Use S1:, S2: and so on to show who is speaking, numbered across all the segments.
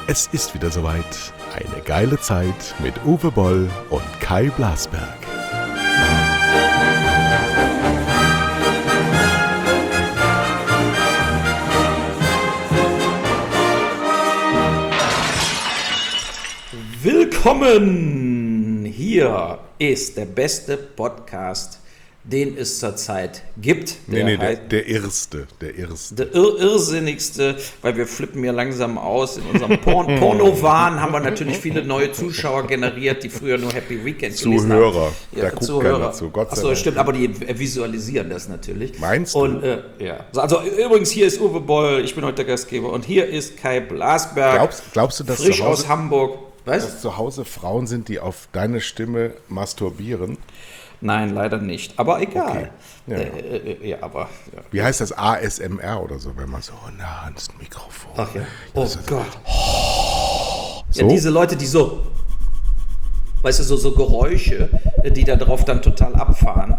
S1: Es ist wieder soweit. Eine geile Zeit mit Uwe Boll und Kai Blasberg.
S2: Willkommen! Hier ist der beste Podcast, den es zurzeit gibt.
S1: Der erste.
S2: Der irrsinnigste, weil wir flippen hier langsam aus. In unserem Porno-Wahn haben wir natürlich viele neue Zuschauer generiert, die früher nur Happy Weekend gelesen haben.
S1: Zuhörer, da guckt keiner zu, Gott sei Dank.
S2: Achso, stimmt, aber die visualisieren das natürlich.
S1: Meinst du?
S2: Und, ja. Also übrigens, hier ist Uwe Boll, ich bin heute der Gastgeber und hier ist Kai Blasberg.
S1: Glaubst du, dass
S2: frisch aus Hamburg. Was?
S1: Dass zu Hause Frauen sind, die auf deine Stimme masturbieren?
S2: Nein, leider nicht. Aber egal.
S1: Okay.
S2: Ja, aber. Ja.
S1: Wie heißt das? ASMR oder so, wenn man so nah ans Mikrofon.
S2: Ach ja. Oh Gott.
S1: So?
S2: Ja, diese Leute, die so. Weißt du, so Geräusche, die da drauf dann total abfahren.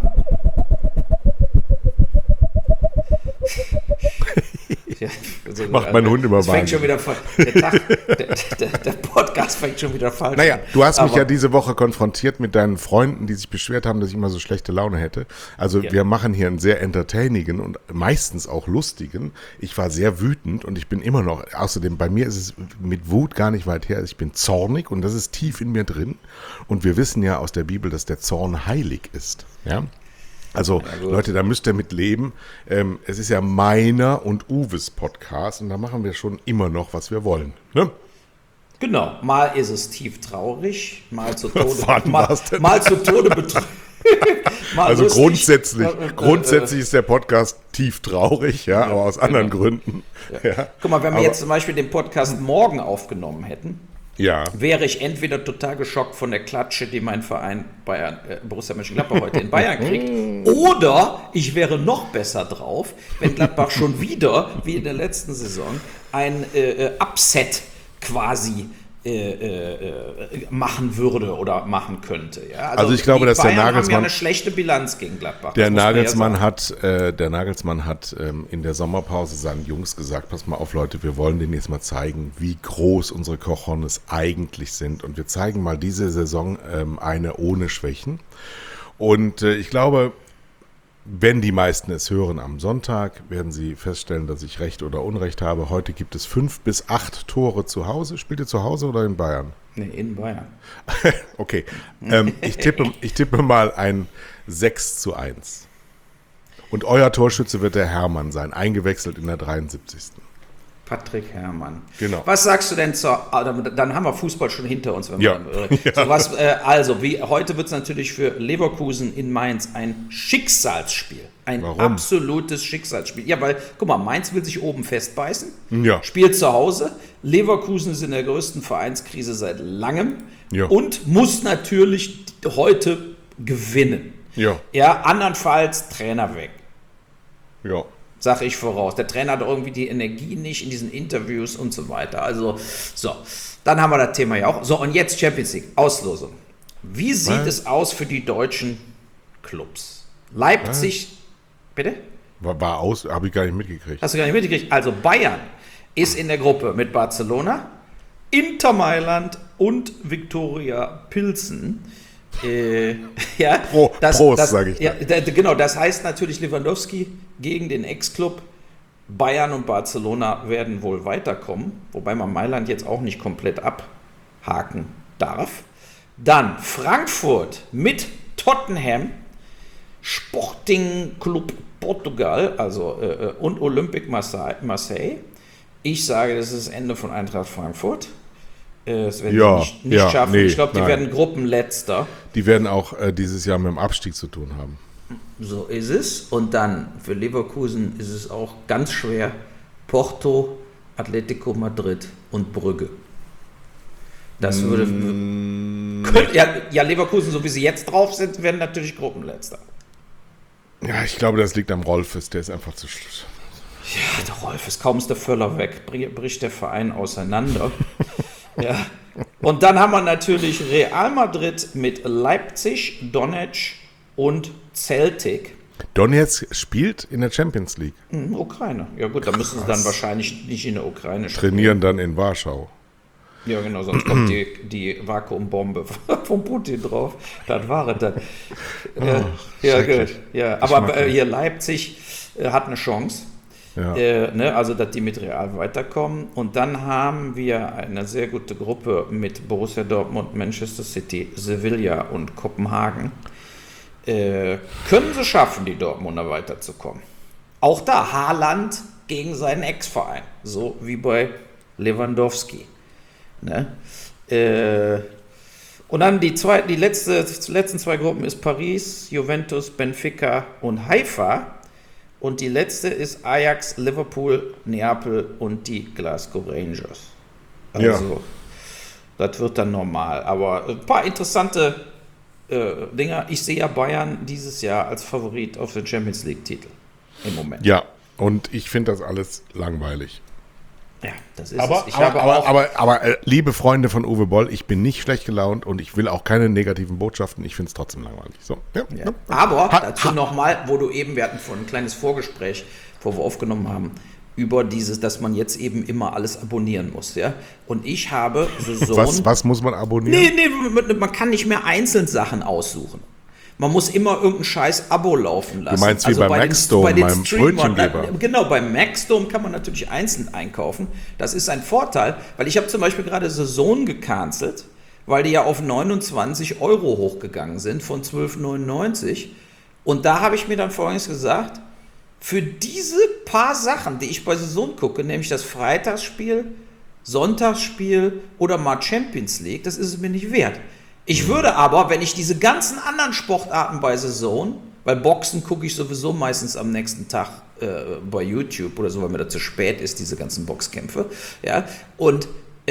S2: Ja, also,
S1: Macht mein Hund immer
S2: fängt schon wieder der Podcast fängt schon wieder falsch
S1: Naja,
S2: an.
S1: du hast mich ja diese Woche konfrontiert mit deinen Freunden, die sich beschwert haben, dass ich immer so schlechte Laune hätte. Also wir machen hier einen sehr entertainigen und meistens auch lustigen. Ich war sehr wütend und ich bin immer noch, außerdem bei mir ist es mit Wut gar nicht weit her. Ich bin zornig und das ist tief in mir drin. Und wir wissen ja aus der Bibel, dass der Zorn heilig ist. Ja. Also Leute, da müsst ihr mit leben. Es ist ja meiner und Uwes Podcast und da machen wir schon immer noch, was wir wollen. Ne?
S2: Genau, mal ist es tief traurig, mal zu Tode,
S1: mal
S2: zu Tode betrübt.
S1: Also grundsätzlich ist der Podcast tief traurig, ja, aber aus anderen Gründen. Ja.
S2: Guck mal, wenn wir jetzt zum Beispiel den Podcast morgen aufgenommen hätten,
S1: ja,
S2: wäre ich entweder total geschockt von der Klatsche, die mein Verein Bayern, Borussia Mönchengladbach heute in Bayern kriegt, oder ich wäre noch besser drauf, wenn Gladbach schon wieder, wie in der letzten Saison, ein Upset quasi machen würde oder machen könnte. Ja?
S1: Also ich glaube, dass
S2: Bayern
S1: der Nagelsmann
S2: haben ja eine schlechte Bilanz gegen Gladbach.
S1: Der Nagelsmann hat in der Sommerpause seinen Jungs gesagt, pass mal auf Leute, wir wollen denen jetzt mal zeigen, wie groß unsere Cojones eigentlich sind und wir zeigen mal diese Saison eine ohne Schwächen. Und ich glaube, wenn die meisten es hören am Sonntag, werden sie feststellen, dass ich Recht oder Unrecht habe. Heute gibt es 5 bis 8 Tore zu Hause. Spielt ihr zu Hause oder in Bayern?
S2: Nee, in Bayern.
S1: Okay, ich tippe mal ein 6:1. Und euer Torschütze wird der Hermann sein, eingewechselt in der 73.
S2: Patrick Herrmann.
S1: Genau.
S2: Was sagst du denn dann haben wir Fußball schon hinter uns. Wenn
S1: ja.
S2: Heute wird es natürlich für Leverkusen in Mainz ein Schicksalsspiel. Ein
S1: Warum?
S2: Absolutes Schicksalsspiel. Ja, weil, guck mal, Mainz will sich oben festbeißen,
S1: ja.
S2: Spielt zu Hause. Leverkusen ist in der größten Vereinskrise seit langem und muss natürlich heute gewinnen. Ja, andernfalls Trainer weg.
S1: Ja.
S2: Sag ich voraus. Der Trainer hat irgendwie die Energie nicht in diesen Interviews und so weiter. Also, so. Dann haben wir das Thema ja auch. So, und jetzt Champions League. Auslosung. Wie sieht es aus für die deutschen Clubs? Leipzig, bitte?
S1: Habe ich gar nicht mitgekriegt.
S2: Hast du gar nicht mitgekriegt? Also, Bayern ist in der Gruppe mit Barcelona, Inter Mailand und Viktoria Pilsen.
S1: Prost, sage ich.
S2: Ja, genau, das heißt natürlich Lewandowski gegen den Ex-Club. Bayern und Barcelona werden wohl weiterkommen, wobei man Mailand jetzt auch nicht komplett abhaken darf. Dann Frankfurt mit Tottenham, Sporting Club Portugal, und Olympique Marseille. Ich sage, das ist das Ende von Eintracht Frankfurt. Das werden die nicht schaffen. Ich glaube, die werden Gruppenletzter.
S1: Die werden auch dieses Jahr mit dem Abstieg zu tun haben.
S2: So ist es. Und dann für Leverkusen ist es auch ganz schwer. Porto, Atletico Madrid und Brügge. Das würde... Leverkusen, so wie sie jetzt drauf sind, werden natürlich Gruppenletzter.
S1: Ja, ich glaube, das liegt am Rolfes. Der ist einfach zu...
S2: Ja, der Rolfes, kaum ist der Völler weg, bricht der Verein auseinander. Ja. Und dann haben wir natürlich Real Madrid mit Leipzig, Donetsk und Celtic.
S1: Donetsk spielt in der Champions League.
S2: Ukraine. Ja gut, da müssen sie dann wahrscheinlich nicht in der Ukraine spielen.
S1: Trainieren dann in Warschau.
S2: Ja, genau, sonst kommt die Vakuumbombe von Putin drauf. Das war es dann. Ja, gut. Ja, aber hier Leipzig hat eine Chance. Ja. Also, dass die mit Real weiterkommen. Und dann haben wir eine sehr gute Gruppe mit Borussia Dortmund, Manchester City, Sevilla und Kopenhagen. Können sie schaffen, die Dortmunder weiterzukommen. Auch da Haaland gegen seinen Ex-Verein. So wie bei Lewandowski. Ne? Und dann die letzten zwei Gruppen ist Paris, Juventus, Benfica und Haifa. Und die letzte ist Ajax, Liverpool, Neapel und die Glasgow Rangers. Also, das wird dann normal. Aber ein paar interessante Dinger. Ich sehe ja Bayern dieses Jahr als Favorit auf den Champions League-Titel im Moment.
S1: Ja, und ich finde das alles langweilig.
S2: Ja, das ist
S1: es. Aber liebe Freunde von Uwe Boll, ich bin nicht schlecht gelaunt und ich will auch keine negativen Botschaften. Ich finde es trotzdem langweilig. So,
S2: ja. Aber dazu nochmal, wir hatten vorhin ein kleines Vorgespräch, wo wir aufgenommen haben, über dieses, dass man jetzt eben immer alles abonnieren muss. Ja? Und ich habe so
S1: Was muss man abonnieren?
S2: Nee, man kann nicht mehr einzeln Sachen aussuchen. Man muss immer irgendein scheiß Abo laufen lassen.
S1: Du meinst wie bei Maxdome, beim Brötchengeber?
S2: Genau, bei Maxdome kann man natürlich einzeln einkaufen. Das ist ein Vorteil, weil ich habe zum Beispiel gerade Saison gecancelt, weil die ja auf 29 € hochgegangen sind von 12,99. Und da habe ich mir dann Folgendes gesagt, für diese paar Sachen, die ich bei Saison gucke, nämlich das Freitagsspiel, Sonntagsspiel oder mal Champions League, das ist es mir nicht wert. Ich würde aber, wenn ich diese ganzen anderen Sportarten bei Saison, weil Boxen gucke ich sowieso meistens am nächsten Tag bei YouTube oder so, weil mir das zu spät ist, diese ganzen Boxkämpfe, ja, und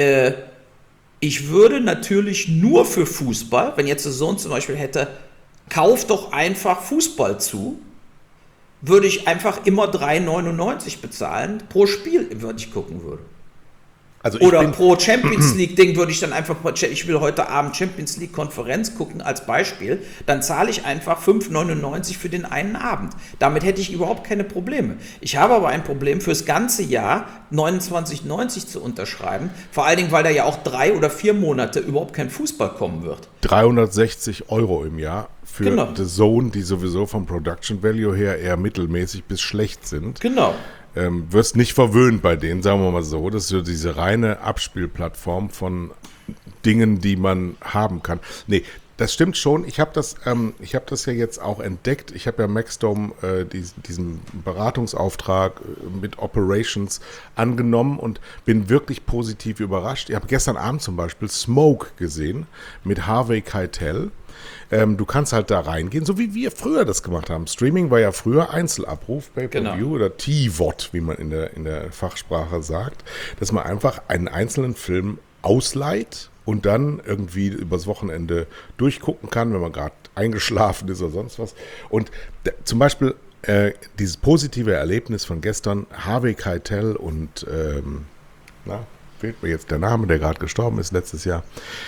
S2: ich würde natürlich nur für Fußball, wenn jetzt Saison zum Beispiel hätte, kauf doch einfach Fußball zu, würde ich einfach immer 3,99 bezahlen pro Spiel, wenn ich gucken würde. Also oder pro Champions League Ding würde ich dann einfach, ich will heute Abend Champions League Konferenz gucken als Beispiel, dann zahle ich einfach 5,99 für den einen Abend. Damit hätte ich überhaupt keine Probleme. Ich habe aber ein Problem fürs ganze Jahr 29,90 zu unterschreiben, vor allen Dingen, weil da ja auch 3 oder 4 Monate überhaupt kein Fußball kommen wird.
S1: 360 € im Jahr für The Zone, die sowieso vom Production Value her eher mittelmäßig bis schlecht sind.
S2: Genau.
S1: Wirst nicht verwöhnt bei denen, sagen wir mal so. Das ist so diese reine Abspielplattform von Dingen, die man haben kann. Nee, das stimmt schon. Ich habe das ja jetzt auch entdeckt. Ich habe ja Maxdome diesen Beratungsauftrag mit Operations angenommen und bin wirklich positiv überrascht. Ich habe gestern Abend zum Beispiel Smoke gesehen mit Harvey Keitel. Du kannst halt da reingehen, so wie wir früher das gemacht haben. Streaming war ja früher Einzelabruf, Pay-Per-View oder TVOD, wie man in der Fachsprache sagt, dass man einfach einen einzelnen Film ausleiht und dann irgendwie übers Wochenende durchgucken kann, wenn man gerade eingeschlafen ist oder sonst was. Und zum Beispiel dieses positive Erlebnis von gestern, Harvey Keitel und fehlt mir jetzt der Name, der gerade gestorben ist letztes Jahr,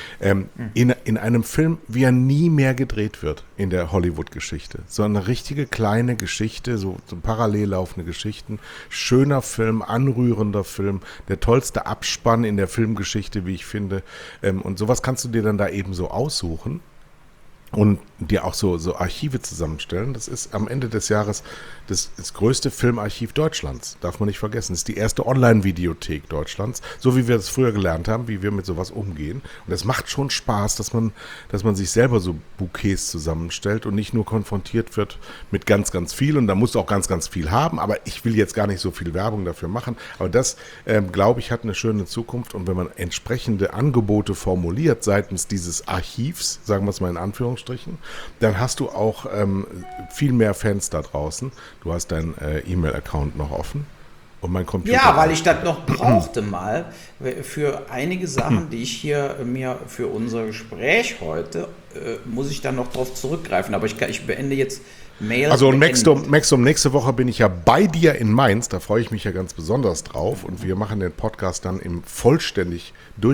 S1: in einem Film, wie er nie mehr gedreht wird in der Hollywood-Geschichte. So eine richtige kleine Geschichte, so parallel laufende Geschichten. Schöner Film, anrührender Film, der tollste Abspann in der Filmgeschichte, wie ich finde. Und sowas kannst du dir dann da eben so aussuchen und dir auch so Archive zusammenstellen. Das ist am Ende des Jahres das größte Filmarchiv Deutschlands, darf man nicht vergessen. Das ist die erste Online-Videothek Deutschlands, so wie wir das früher gelernt haben, wie wir mit sowas umgehen. Und es macht schon Spaß, dass man sich selber so Bouquets zusammenstellt und nicht nur konfrontiert wird mit ganz, ganz viel. Und da musst du auch ganz, ganz viel haben. Aber ich will jetzt gar nicht so viel Werbung dafür machen. Aber das, glaube ich, hat eine schöne Zukunft. Und wenn man entsprechende Angebote formuliert seitens dieses Archivs, sagen wir es mal in Anführungsstrichen, dann hast du auch viel mehr Fans da draußen. Du hast deinen E-Mail-Account noch offen und mein Computer.
S2: Ja, weil ich das noch brauchte mal für einige Sachen, die ich hier mir für unser Gespräch heute, muss ich dann noch drauf zurückgreifen. Aber ich beende jetzt Mail.
S1: Also Maxdome, nächste Woche bin ich ja bei dir in Mainz, da freue ich mich ja ganz besonders drauf und wir machen den Podcast dann im vollständig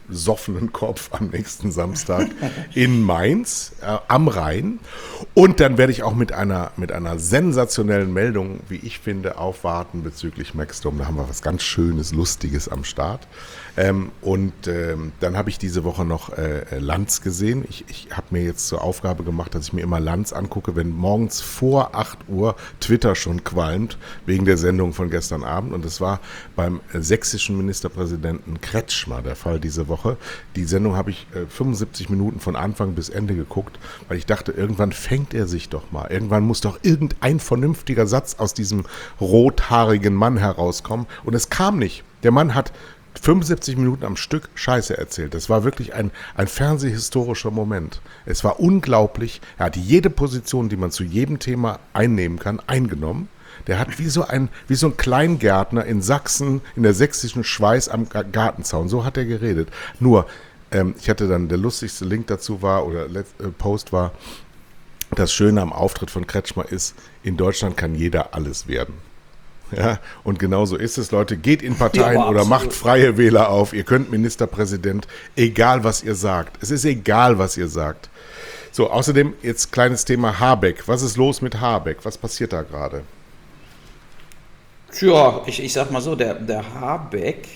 S1: besoffenen Kopf am nächsten Samstag in Mainz am Rhein. Und dann werde ich auch mit einer sensationellen Meldung, wie ich finde, aufwarten bezüglich Maxdome. Da haben wir was ganz Schönes, Lustiges am Start. Dann habe ich diese Woche noch Lanz gesehen. Ich habe mir jetzt zur Aufgabe gemacht, dass ich mir immer Lanz angucke, wenn morgens vor 8 Uhr Twitter schon qualmt, wegen der Sendung von gestern Abend. Und das war beim sächsischen Ministerpräsidenten Kretschmer der Fall diese Woche. Die Sendung habe ich 75 Minuten von Anfang bis Ende geguckt, weil ich dachte, irgendwann fängt er sich doch mal. Irgendwann muss doch irgendein vernünftiger Satz aus diesem rothaarigen Mann herauskommen. Und es kam nicht. Der Mann hat 75 Minuten am Stück Scheiße erzählt. Das war wirklich ein fernsehhistorischer Moment. Es war unglaublich. Er hat jede Position, die man zu jedem Thema einnehmen kann, eingenommen. Der hat wie so ein Kleingärtner in Sachsen, in der sächsischen Schweiz am Gartenzaun. So hat er geredet. Nur, ich hatte dann, der lustigste Link dazu Post war, das Schöne am Auftritt von Kretschmer ist, in Deutschland kann jeder alles werden. Ja, und genau so ist es, Leute. Geht in Parteien oder macht Freie Wähler auf. Ihr könnt Ministerpräsident, egal was ihr sagt. Es ist egal, was ihr sagt. So, außerdem jetzt kleines Thema Habeck. Was ist los mit Habeck? Was passiert da gerade?
S2: Tja, ich sag mal so, der Habeck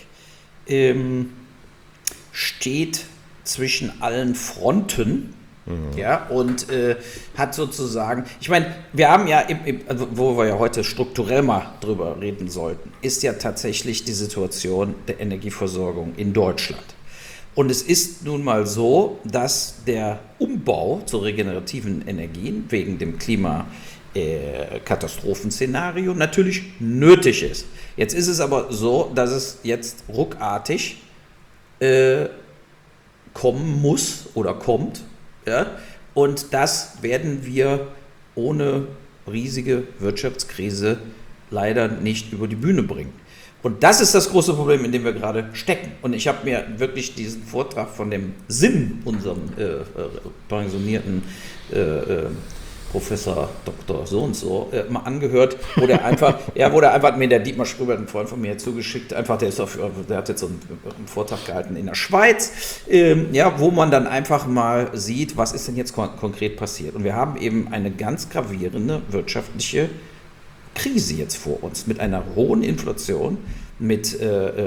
S2: steht zwischen allen Fronten. Ja, und hat sozusagen, ich meine, wir haben ja, also wo wir ja heute strukturell mal drüber reden sollten, ist ja tatsächlich die Situation der Energieversorgung in Deutschland. Und es ist nun mal so, dass der Umbau zu regenerativen Energien wegen dem Klimakatastrophenszenario natürlich nötig ist. Jetzt ist es aber so, dass es jetzt ruckartig kommen muss oder kommt. Ja, und das werden wir ohne riesige Wirtschaftskrise leider nicht über die Bühne bringen. Und das ist das große Problem, in dem wir gerade stecken. Und ich habe mir wirklich diesen Vortrag von dem Sim, unserem pensionierten Professor Dr. so und so mal angehört, wo der einfach mir der Dietmar Schröber, ein Freund von mir, zugeschickt, der hat jetzt so einen Vortrag gehalten in der Schweiz, wo man dann einfach mal sieht, was ist denn jetzt konkret passiert. Und wir haben eben eine ganz gravierende wirtschaftliche Krise jetzt vor uns, mit einer hohen Inflation, mit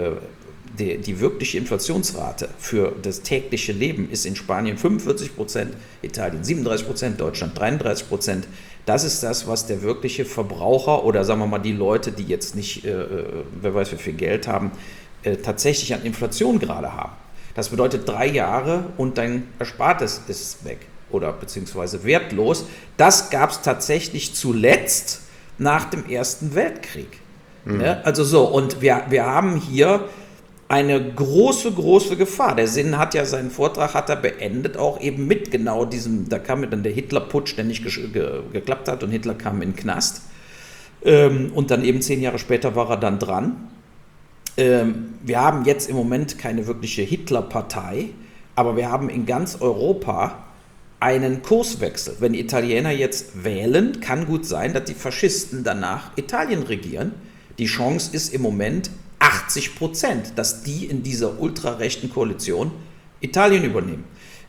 S2: die wirkliche Inflationsrate für das tägliche Leben ist in Spanien 45%, Italien 37%, Deutschland 33%. Das ist das, was der wirkliche Verbraucher oder sagen wir mal die Leute, die jetzt nicht, wer weiß wie viel Geld haben, tatsächlich an Inflation gerade haben. Das bedeutet 3 Jahre und dein Erspartes ist weg oder beziehungsweise wertlos. Das gab es tatsächlich zuletzt nach dem Ersten Weltkrieg. Mhm. Ja, also so, und wir haben hier eine große, große Gefahr. Der Sinn hat ja seinen Vortrag beendet, auch eben mit genau diesem, da kam dann der Hitlerputsch, der nicht geklappt hat und Hitler kam in den Knast. Und dann eben 10 Jahre später war er dann dran. Wir haben jetzt im Moment keine wirkliche Hitlerpartei, aber wir haben in ganz Europa einen Kurswechsel. Wenn die Italiener jetzt wählen, kann gut sein, dass die Faschisten danach Italien regieren. Die Chance ist im Moment 80%, dass die in dieser ultrarechten Koalition Italien übernehmen.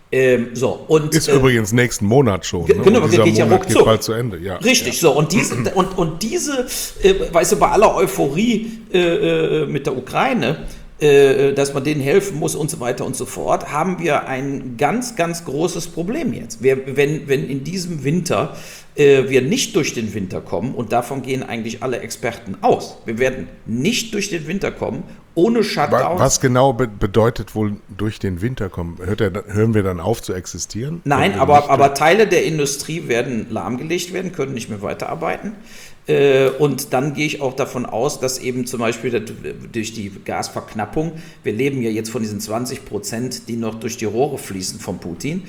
S1: Ist übrigens nächsten Monat schon.
S2: Genau,
S1: dieser
S2: geht ja
S1: Monat geht bald zu Ende. Ja.
S2: Richtig, ja. So. Und diese weißt du, bei aller Euphorie mit der Ukraine, dass man denen helfen muss und so weiter und so fort, haben wir ein ganz, ganz großes Problem jetzt. Wenn in diesem Winter wir nicht durch den Winter kommen, und davon gehen eigentlich alle Experten aus, wir werden nicht durch den Winter kommen, ohne Shutdown.
S1: Was genau bedeutet wohl durch den Winter kommen? Hören wir dann auf zu existieren?
S2: Nein, aber Teile der Industrie werden lahmgelegt werden, können nicht mehr weiterarbeiten. Und dann gehe ich auch davon aus, dass eben zum Beispiel durch die Gasverknappung, wir leben ja jetzt von diesen 20%, die noch durch die Rohre fließen von Putin,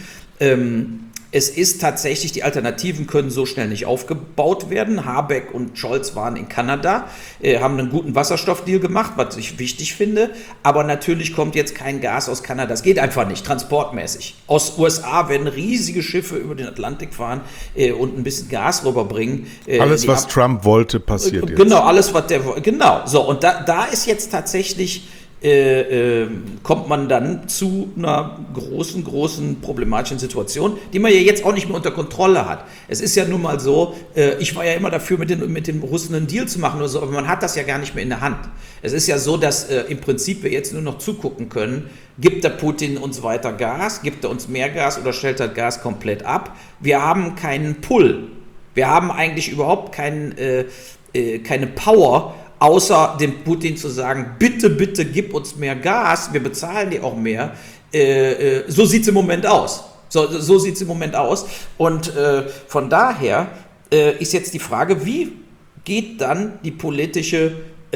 S2: es ist tatsächlich, die Alternativen können so schnell nicht aufgebaut werden. Habeck und Scholz waren in Kanada, haben einen guten Wasserstoffdeal gemacht, was ich wichtig finde. Aber natürlich kommt jetzt kein Gas aus Kanada. Das geht einfach nicht, transportmäßig. Aus USA werden riesige Schiffe über den Atlantik fahren und ein bisschen Gas rüberbringen.
S1: Alles, was Trump wollte, passiert jetzt.
S2: Genau, alles, was der wollte. Genau. So, und da ist jetzt tatsächlich kommt man dann zu einer großen problematischen Situation, die man ja jetzt auch nicht mehr unter Kontrolle hat. Es ist ja nun mal so, ich war ja immer dafür, mit den Russen einen Deal zu machen oder so, aber man hat das ja gar nicht mehr in der Hand. Es ist ja so, dass im Prinzip wir jetzt nur noch zugucken können, gibt der Putin uns weiter Gas, gibt er uns mehr Gas oder stellt er Gas komplett ab? Wir haben keinen Pull. Wir haben eigentlich überhaupt keine Power, außer dem Putin zu sagen, bitte gib uns mehr Gas, wir bezahlen dir auch mehr. So sieht es im Moment aus. So sieht es im Moment aus. Und von daher ist jetzt die Frage, wie geht dann die politische,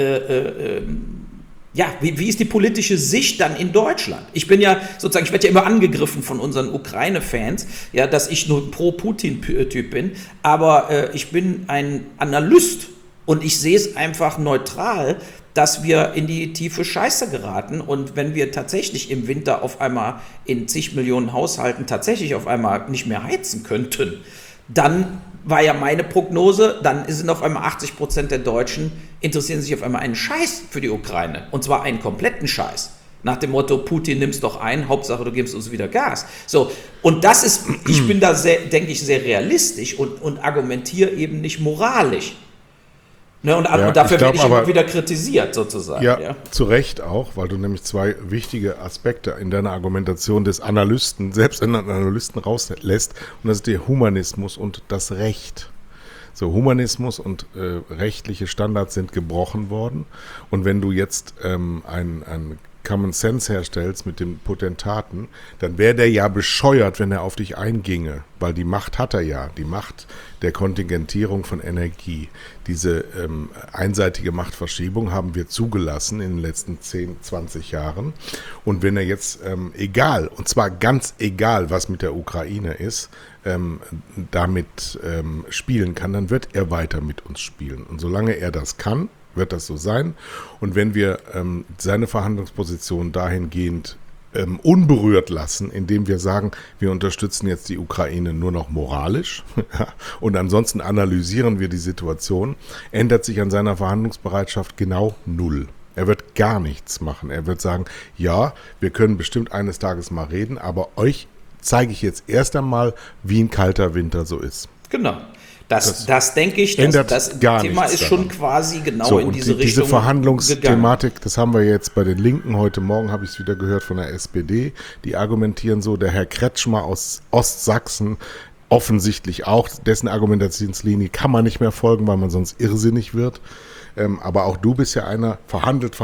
S2: wie ist die politische Sicht dann in Deutschland? Ich werde ja immer angegriffen von unseren Ukraine-Fans, ja, dass ich nur Pro-Putin-Typ bin, aber ich bin ein Analyst. Und ich sehe es einfach neutral, dass wir in die tiefe Scheiße geraten. Und wenn wir tatsächlich im Winter auf einmal in zig Millionen Haushalten tatsächlich auf einmal nicht mehr heizen könnten, dann war ja meine Prognose, dann sind auf einmal 80% der Deutschen interessieren sich auf einmal einen Scheiß für die Ukraine. Und zwar einen kompletten Scheiß. Nach dem Motto, Putin nimm's doch ein, Hauptsache du gibst uns wieder Gas. So, und das ist, ich bin da denke ich, sehr realistisch und argumentiere eben nicht moralisch. Ne, und dafür werde ich immer wieder kritisiert, sozusagen.
S1: Ja, zu Recht auch, weil du nämlich zwei wichtige Aspekte in deiner Argumentation des Analysten, selbst in einen Analysten rauslässt. Und das ist der Humanismus und das Recht. So, Humanismus und rechtliche Standards sind gebrochen worden. Und wenn du jetzt ein Common Sense herstellst mit den Potentaten, dann wäre der ja bescheuert, wenn er auf dich einginge, weil die Macht hat er ja, die Macht der Kontingentierung von Energie. Diese einseitige Machtverschiebung haben wir zugelassen in den letzten 10, 20 Jahren. Und wenn er jetzt egal, und zwar ganz egal, was mit der Ukraine ist, damit spielen kann, dann wird er weiter mit uns spielen. Und solange er das kann, wird das so sein. Und wenn wir seine Verhandlungsposition dahingehend unberührt lassen, indem wir sagen, wir unterstützen jetzt die Ukraine nur noch moralisch und ansonsten analysieren wir die Situation, ändert sich an seiner Verhandlungsbereitschaft genau null. Er wird gar nichts machen. Er wird sagen, ja, wir können bestimmt eines Tages mal reden, aber euch zeige ich jetzt erst einmal, wie ein kalter Winter so ist.
S2: Genau. Das denke ich, das Thema ist schon quasi genau so, in diese Richtung.
S1: Diese Verhandlungsthematik, gegangen. Das haben wir jetzt bei den Linken. Heute Morgen habe ich es wieder gehört von der SPD. Die argumentieren so, der Herr Kretschmer aus Ostsachsen offensichtlich auch, dessen Argumentationslinie kann man nicht mehr folgen, weil man sonst irrsinnig wird. Aber auch du bist ja einer, verhandelt.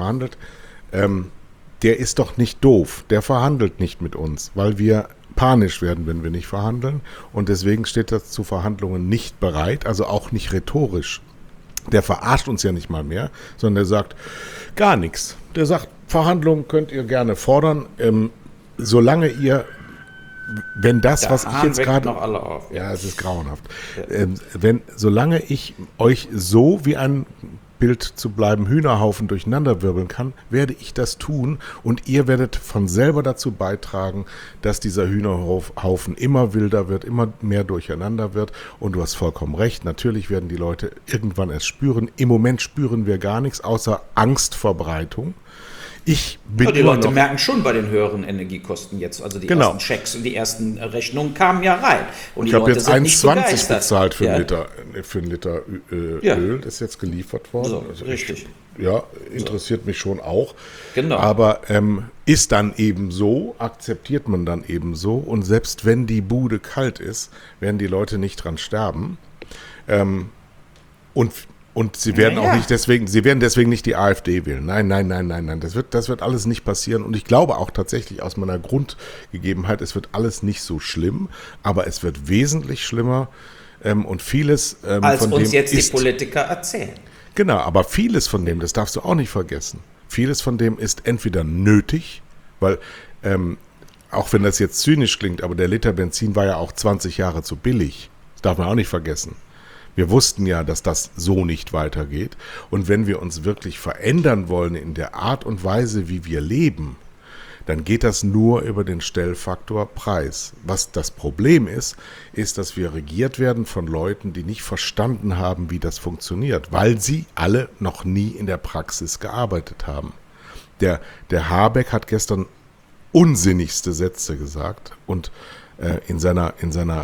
S1: Der ist doch nicht doof. Der verhandelt nicht mit uns, weil wir panisch werden, wenn wir nicht verhandeln. Und deswegen steht er zu Verhandlungen nicht bereit, also auch nicht rhetorisch. Der verarscht uns ja nicht mal mehr, sondern der sagt gar nichts. Der sagt, Verhandlungen könnt ihr gerne fordern, solange ihr, wenn das, was ich jetzt gerade...
S2: noch alle auf.
S1: Ja, es ist grauenhaft. Ja. Solange ich euch so wie ein Bild zu bleiben, Hühnerhaufen durcheinanderwirbeln kann, werde ich das tun und ihr werdet von selber dazu beitragen, dass dieser Hühnerhaufen immer wilder wird, immer mehr durcheinander wird und du hast vollkommen recht, natürlich werden die Leute irgendwann es spüren. Im Moment spüren wir gar nichts, außer Angstverbreitung. Die
S2: Leute merken schon bei den höheren Energiekosten jetzt, also die ersten Checks und die ersten Rechnungen kamen ja rein. Und
S1: ich habe jetzt 1,20 bezahlt für einen Liter Öl, das ist jetzt geliefert worden.
S2: So, also richtig.
S1: Interessiert mich schon auch.
S2: Genau.
S1: Aber ist dann eben so, akzeptiert man dann eben so und selbst wenn die Bude kalt ist, werden die Leute nicht dran sterben. Und sie werden auch nicht deswegen, nicht die AfD wählen. Nein. Das wird alles nicht passieren. Und ich glaube auch tatsächlich aus meiner Grundgegebenheit, es wird alles nicht so schlimm, aber es wird wesentlich schlimmer. Und vieles
S2: als von uns dem jetzt die Politiker erzählen.
S1: Genau, aber vieles von dem, das darfst du auch nicht vergessen. Vieles von dem ist entweder nötig, weil auch wenn das jetzt zynisch klingt, aber der Liter Benzin war ja auch 20 Jahre zu billig. Das darf man auch nicht vergessen. Wir wussten ja, dass das so nicht weitergeht. Und wenn wir uns wirklich verändern wollen in der Art und Weise, wie wir leben, dann geht das nur über den Stellfaktor Preis. Was das Problem ist, dass wir regiert werden von Leuten, die nicht verstanden haben, wie das funktioniert, weil sie alle noch nie in der Praxis gearbeitet haben. Der Habeck hat gestern unsinnigste Sätze gesagt und in seiner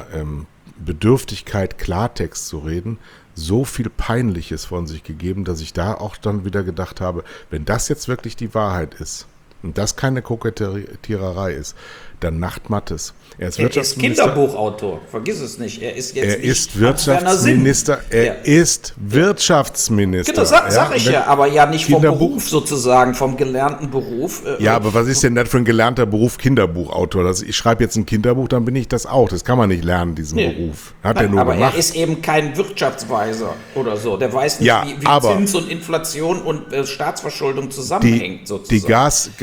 S1: Bedürftigkeit, Klartext zu reden, so viel Peinliches von sich gegeben, dass ich da auch dann wieder gedacht habe, wenn das jetzt wirklich die Wahrheit ist und das keine Kokettiererei ist, dann Nacht Mattes.
S2: Er ist Kinderbuchautor, vergiss es nicht. Er ist
S1: Wirtschaftsminister. Er ist Wirtschaftsminister.
S2: Genau, sag ich ja, aber ja nicht vom Beruf sozusagen, vom gelernten Beruf.
S1: Ja, aber was ist denn das für ein gelernter Beruf, Kinderbuchautor? Ich schreibe jetzt ein Kinderbuch, dann bin ich das auch. Das kann man nicht lernen, diesen Beruf. Hat er nur
S2: aber
S1: gemacht.
S2: Er ist eben kein Wirtschaftsweiser oder so. Der weiß nicht, wie Zins und Inflation und Staatsverschuldung zusammenhängt sozusagen.
S1: Die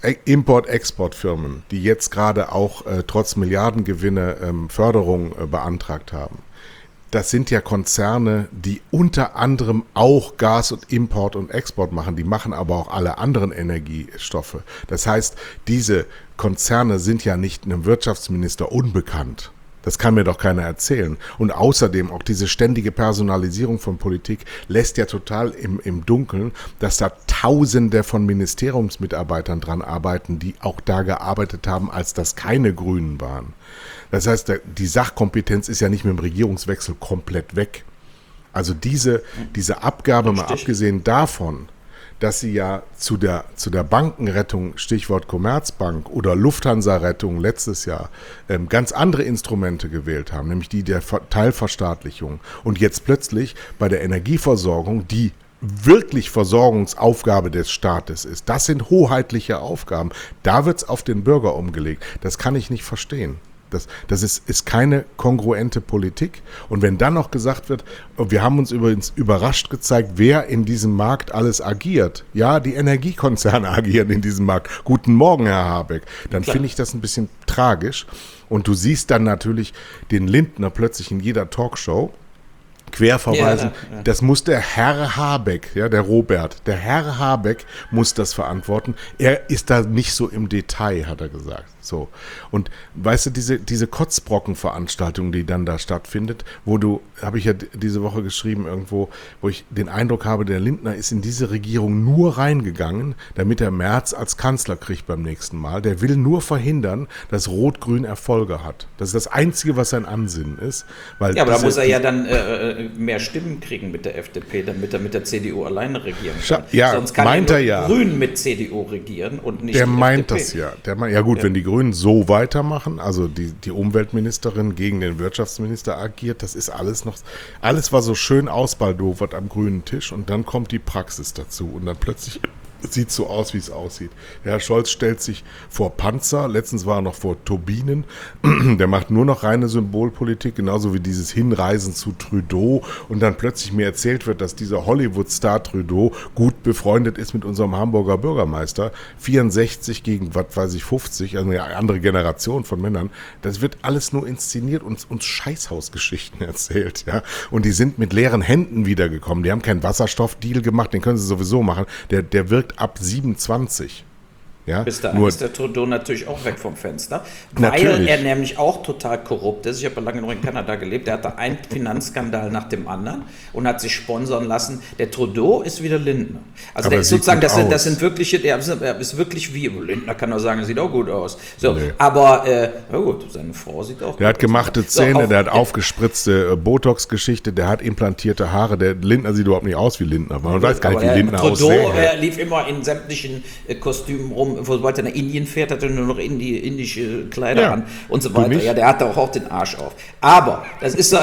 S1: Gas-Import-Export-Firmen, die jetzt gerade auch trotz Milliardengewinne Förderung beantragt haben. Das sind ja Konzerne, die unter anderem auch Gas und Import und Export machen. Die machen aber auch alle anderen Energiestoffe. Das heißt, diese Konzerne sind ja nicht einem Wirtschaftsminister unbekannt. Das kann mir doch keiner erzählen. Und außerdem auch diese ständige Personalisierung von Politik lässt ja total im Dunkeln, dass da Tausende von Ministeriumsmitarbeitern dran arbeiten, die auch da gearbeitet haben, als das keine Grünen waren. Das heißt, die Sachkompetenz ist ja nicht mit dem Regierungswechsel komplett weg. Also diese Abgabe, mal abgesehen davon, dass sie ja zu der Bankenrettung, Stichwort Commerzbank oder Lufthansa-Rettung letztes Jahr ganz andere Instrumente gewählt haben, nämlich die der Teilverstaatlichung. Und jetzt plötzlich bei der Energieversorgung, die wirklich Versorgungsaufgabe des Staates ist. Das sind hoheitliche Aufgaben. Da wird es auf den Bürger umgelegt. Das kann ich nicht verstehen. Das ist keine kongruente Politik. Und wenn dann noch gesagt wird, wir haben uns übrigens überrascht gezeigt, wer in diesem Markt alles agiert. Ja, die Energiekonzerne agieren in diesem Markt. Guten Morgen, Herr Habeck. Dann finde ich das ein bisschen tragisch. Und du siehst dann natürlich den Lindner plötzlich in jeder Talkshow querverweisen. Ja. Das muss der Herr Habeck, ja, der Robert, der Herr Habeck muss das verantworten. Er ist da nicht so im Detail, hat er gesagt. So. Und weißt du, diese Kotzbrocken-Veranstaltung, die dann da stattfindet, habe ich ja diese Woche geschrieben irgendwo, wo ich den Eindruck habe, der Lindner ist in diese Regierung nur reingegangen, damit er Merz als Kanzler kriegt beim nächsten Mal. Der will nur verhindern, dass Rot-Grün Erfolge hat. Das ist das Einzige, was sein Ansinnen ist. Weil
S2: aber da muss er ja dann mehr Stimmen kriegen mit der FDP, damit er mit der CDU alleine regieren kann.
S1: Ja, sonst kann meint er ja.
S2: Grün mit CDU regieren und nicht
S1: der meint FDP. Das ja. Ja gut, wenn die Grünen so weitermachen, also die Umweltministerin gegen den Wirtschaftsminister agiert, das ist alles war so schön ausbaldowert am grünen Tisch und dann kommt die Praxis dazu und dann plötzlich sieht so aus, wie es aussieht. Der Herr Scholz stellt sich vor Panzer, letztens war er noch vor Turbinen, der macht nur noch reine Symbolpolitik, genauso wie dieses Hinreisen zu Trudeau und dann plötzlich mir erzählt wird, dass dieser Hollywood-Star Trudeau gut befreundet ist mit unserem Hamburger Bürgermeister, 64 gegen, was weiß ich, 50, also eine andere Generation von Männern, das wird alles nur inszeniert und uns Scheißhausgeschichten erzählt, ja, und die sind mit leeren Händen wiedergekommen, die haben keinen Wasserstoffdeal gemacht, den können sie sowieso machen, der wirkt ab 27. Ja,
S2: bis dahin ist der Trudeau natürlich auch weg vom Fenster, weil er nämlich auch total korrupt ist. Ich habe lange noch in Kanada gelebt, der hatte einen Finanzskandal nach dem anderen und hat sich sponsern lassen. Der Trudeau ist wieder Lindner. Also der ist sozusagen, das sind wirkliche, der ist wirklich wie, Lindner kann auch sagen, er sieht auch gut aus. So, nee. Aber, na gut, seine Frau sieht auch gut aus.
S1: Der hat gemachte Zähne, der hat aufgespritzte Botox-Geschichte, der hat implantierte Haare, der Lindner sieht überhaupt nicht aus wie Lindner. Man weiß gar nicht, wie Lindner aussieht.
S2: Trudeau lief immer in sämtlichen Kostümen rum, sobald er nach Indien fährt, hat er nur noch indische Kleider an und so weiter. Ja, der hat da auch den Arsch auf. Aber, das ist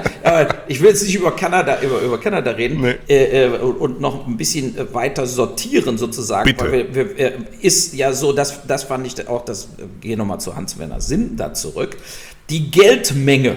S2: ich will jetzt nicht über Kanada reden und noch ein bisschen weiter sortieren sozusagen.
S1: Bitte.
S2: Weil ist ja so, das fand ich auch, das gehe nochmal zu Hans-Werner Sinn da zurück. Die Geldmenge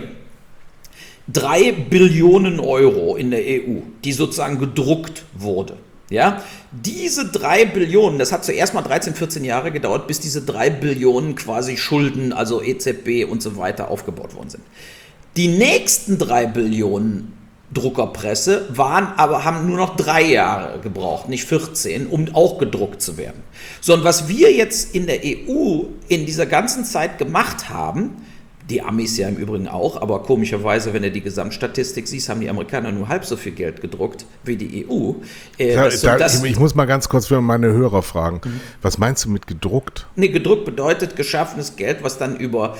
S2: 3 Billionen Euro in der EU, die sozusagen gedruckt wurde. Ja, diese 3 Billionen, das hat zuerst mal 13, 14 Jahre gedauert, bis diese 3 Billionen quasi Schulden, also EZB und so weiter aufgebaut worden sind. Die nächsten 3 Billionen Druckerpresse haben nur noch 3 Jahre gebraucht, nicht 14, um auch gedruckt zu werden. So, und was wir jetzt in der EU in dieser ganzen Zeit gemacht haben, Die Amis ja im Übrigen auch, aber komischerweise, wenn du die Gesamtstatistik siehst, haben die Amerikaner nur halb so viel Geld gedruckt wie die EU.
S1: Ich muss mal ganz kurz für meine Hörer fragen. Was meinst du mit gedruckt?
S2: Nee, gedruckt bedeutet geschaffenes Geld, was dann über,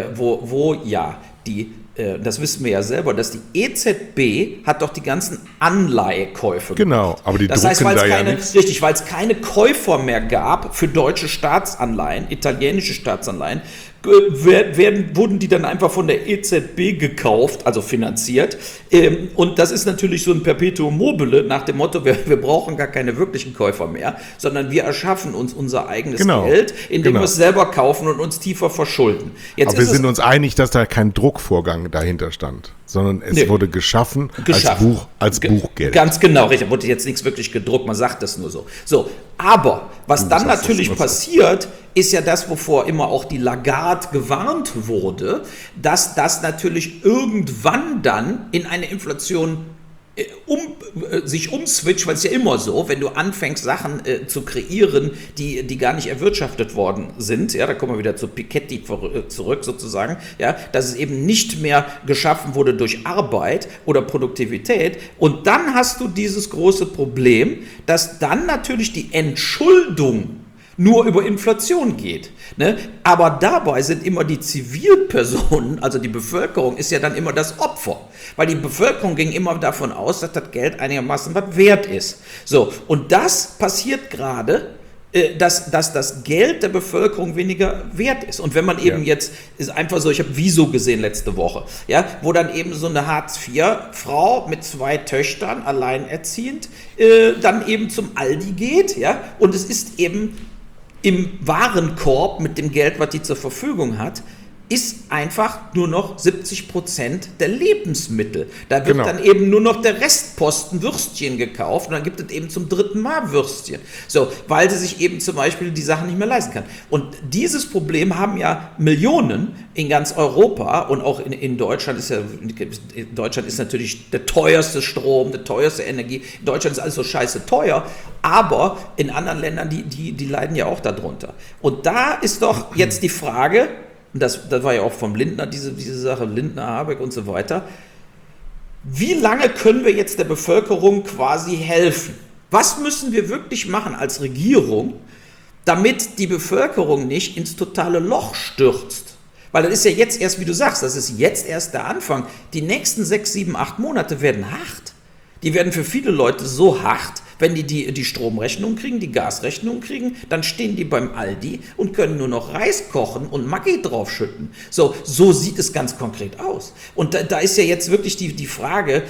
S2: das wissen wir ja selber, dass die EZB hat doch die ganzen Anleihekäufe
S1: gemacht. Genau, aber die
S2: das
S1: drucken
S2: heißt,
S1: da ja nichts.
S2: Richtig, weil es keine Käufer mehr gab für deutsche Staatsanleihen, italienische Staatsanleihen, wurden die dann einfach von der EZB gekauft, also finanziert. Und das ist natürlich so ein Perpetuum mobile nach dem Motto, wir brauchen gar keine wirklichen Käufer mehr, sondern wir erschaffen uns unser eigenes Geld, indem wir es selber kaufen und uns tiefer verschulden.
S1: Aber wir sind uns einig, dass da kein Druckvorgang dahinter stand, sondern es wurde geschaffen. Als Buchgeld.
S2: Ganz genau, richtig. Da wurde jetzt nichts wirklich gedruckt, man sagt das nur so. Aber was dann natürlich passiert, ist ja das, wovor immer auch die Lagarde gewarnt wurde, dass das natürlich irgendwann dann in eine Inflation sich umswitcht, weil es ja immer so, wenn du anfängst, Sachen zu kreieren, die gar nicht erwirtschaftet worden sind, ja, da kommen wir wieder zu Piketty zurück sozusagen, ja, dass es eben nicht mehr geschaffen wurde durch Arbeit oder Produktivität, und dann hast du dieses große Problem, dass dann natürlich die Entschuldung nur über Inflation geht. Ne? Aber dabei sind immer die Zivilpersonen, also die Bevölkerung, ist ja dann immer das Opfer. Weil die Bevölkerung ging immer davon aus, dass das Geld einigermaßen was wert ist. So, und das passiert gerade, dass das Geld der Bevölkerung weniger wert ist. Und wenn man eben jetzt, ist einfach so, ich habe Wieso gesehen letzte Woche, ja, wo dann eben so eine Hartz-IV-Frau mit 2 Töchtern, alleinerziehend, dann eben zum Aldi geht, ja, und es ist eben im Warenkorb mit dem Geld, was die zur Verfügung hat, ist einfach nur noch 70% der Lebensmittel. Da wird dann eben nur noch der Restposten Würstchen gekauft und dann gibt es eben zum 3. Mal Würstchen. So, weil sie sich eben zum Beispiel die Sachen nicht mehr leisten kann. Und dieses Problem haben ja Millionen in ganz Europa und auch in Deutschland Deutschland ist natürlich der teuerste Strom, der teuerste Energie. In Deutschland ist alles so scheiße teuer, aber in anderen Ländern, die leiden ja auch darunter. Und da ist doch jetzt die Frage, und das war ja auch vom Lindner, diese Sache, Lindner, Habeck und so weiter. Wie lange können wir jetzt der Bevölkerung quasi helfen? Was müssen wir wirklich machen als Regierung, damit die Bevölkerung nicht ins totale Loch stürzt? Weil das ist ja jetzt erst, wie du sagst, das ist jetzt erst der Anfang. Die nächsten 6, 7, 8 Monate werden hart. Die werden für viele Leute so hart, wenn die Stromrechnung kriegen, die Gasrechnung kriegen, dann stehen die beim Aldi und können nur noch Reis kochen und Maggi draufschütten. So sieht es ganz konkret aus. Und da ist ja jetzt wirklich die Frage,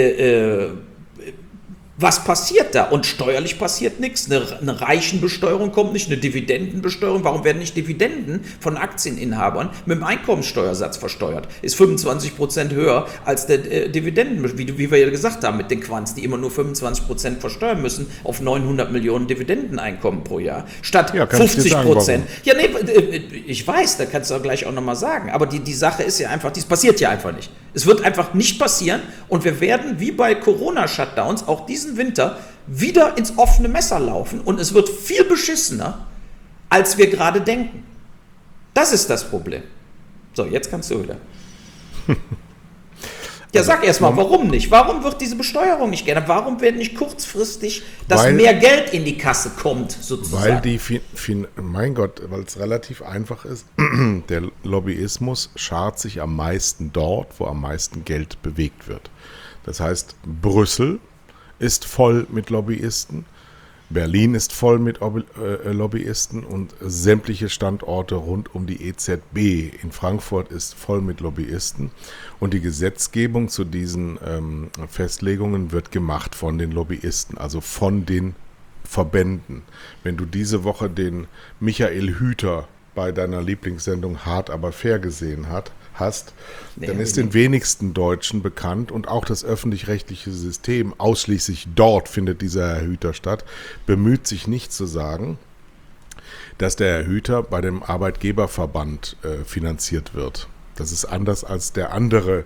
S2: was passiert da? Und steuerlich passiert nichts. Eine Reichenbesteuerung kommt nicht, eine Dividendenbesteuerung. Warum werden nicht Dividenden von Aktieninhabern mit dem Einkommensteuersatz versteuert? Ist 25% höher als der Dividenden, wie wir ja gesagt haben, mit den Quants, die immer nur 25% versteuern müssen auf 900 Millionen Dividendeneinkommen pro Jahr, statt 50%. Ja, nee, ich weiß, da kannst du gleich auch nochmal sagen. Aber die Sache ist ja einfach, dies passiert ja einfach nicht. Es wird einfach nicht passieren und wir werden, wie bei Corona-Shutdowns, auch diesen Winter wieder ins offene Messer laufen und es wird viel beschissener, als wir gerade denken. Das ist das Problem. So, jetzt kannst du wieder. Ja, sag erst mal, warum nicht? Warum wird diese Besteuerung nicht geändert? Warum wird nicht kurzfristig, dass mehr Geld in die Kasse kommt, sozusagen?
S1: Weil es relativ einfach ist. Der Lobbyismus schart sich am meisten dort, wo am meisten Geld bewegt wird. Das heißt, Brüssel ist voll mit Lobbyisten, Berlin ist voll mit Lobbyisten und sämtliche Standorte rund um die EZB in Frankfurt ist voll mit Lobbyisten. Und die Gesetzgebung zu diesen Festlegungen wird gemacht von den Lobbyisten, also von den Verbänden. Wenn du diese Woche den Michael Hüter bei deiner Lieblingssendung Hart aber fair gesehen hast, dann ist den wenigsten Deutschen bekannt und auch das öffentlich-rechtliche System, ausschließlich dort findet dieser Herr Hüter statt, bemüht sich nicht zu sagen, dass der Herr Hüter bei dem Arbeitgeberverband finanziert wird. Das ist anders als der andere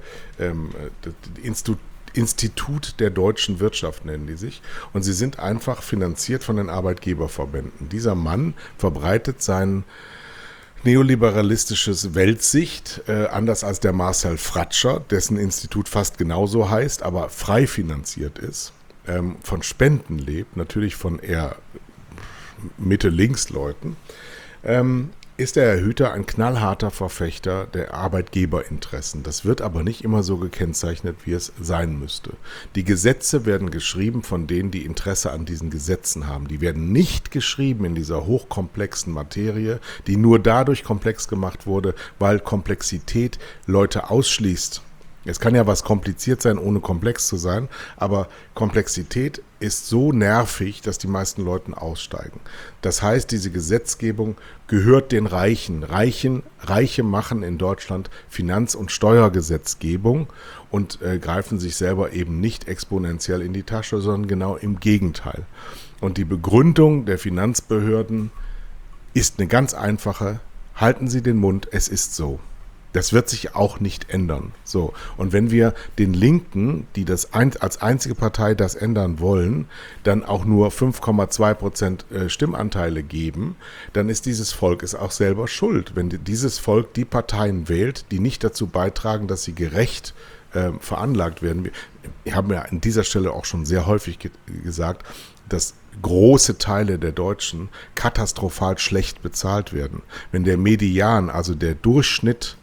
S1: Institut der deutschen Wirtschaft nennen die sich. Und sie sind einfach finanziert von den Arbeitgeberverbänden. Dieser Mann verbreitet seinen neoliberalistisches Weltsicht, anders als der Marcel Fratscher, dessen Institut fast genauso heißt, aber frei finanziert ist, von Spenden lebt, natürlich von eher Mitte-Links-Leuten, ist der Herr Hüter ein knallharter Verfechter der Arbeitgeberinteressen. Das wird aber nicht immer so gekennzeichnet, wie es sein müsste. Die Gesetze werden geschrieben von denen, die Interesse an diesen Gesetzen haben. Die werden nicht geschrieben in dieser hochkomplexen Materie, die nur dadurch komplex gemacht wurde, weil Komplexität Leute ausschließt. Es kann ja was kompliziert sein, ohne komplex zu sein, aber Komplexität ist so nervig, dass die meisten Leute aussteigen. Das heißt, diese Gesetzgebung gehört den Reichen. Reiche machen in Deutschland Finanz- und Steuergesetzgebung und greifen sich selber eben nicht exponentiell in die Tasche, sondern genau im Gegenteil. Und die Begründung der Finanzbehörden ist eine ganz einfache: Halten Sie den Mund, es ist so. Das wird sich auch nicht ändern. So. Und wenn wir den Linken, die das als einzige Partei das ändern wollen, dann auch nur 5,2% Stimmanteile geben, dann ist dieses Volk es auch selber schuld. Wenn dieses Volk die Parteien wählt, die nicht dazu beitragen, dass sie gerecht veranlagt werden. Wir haben ja an dieser Stelle auch schon sehr häufig gesagt, dass große Teile der Deutschen katastrophal schlecht bezahlt werden. Wenn der Median, also der Durchschnitt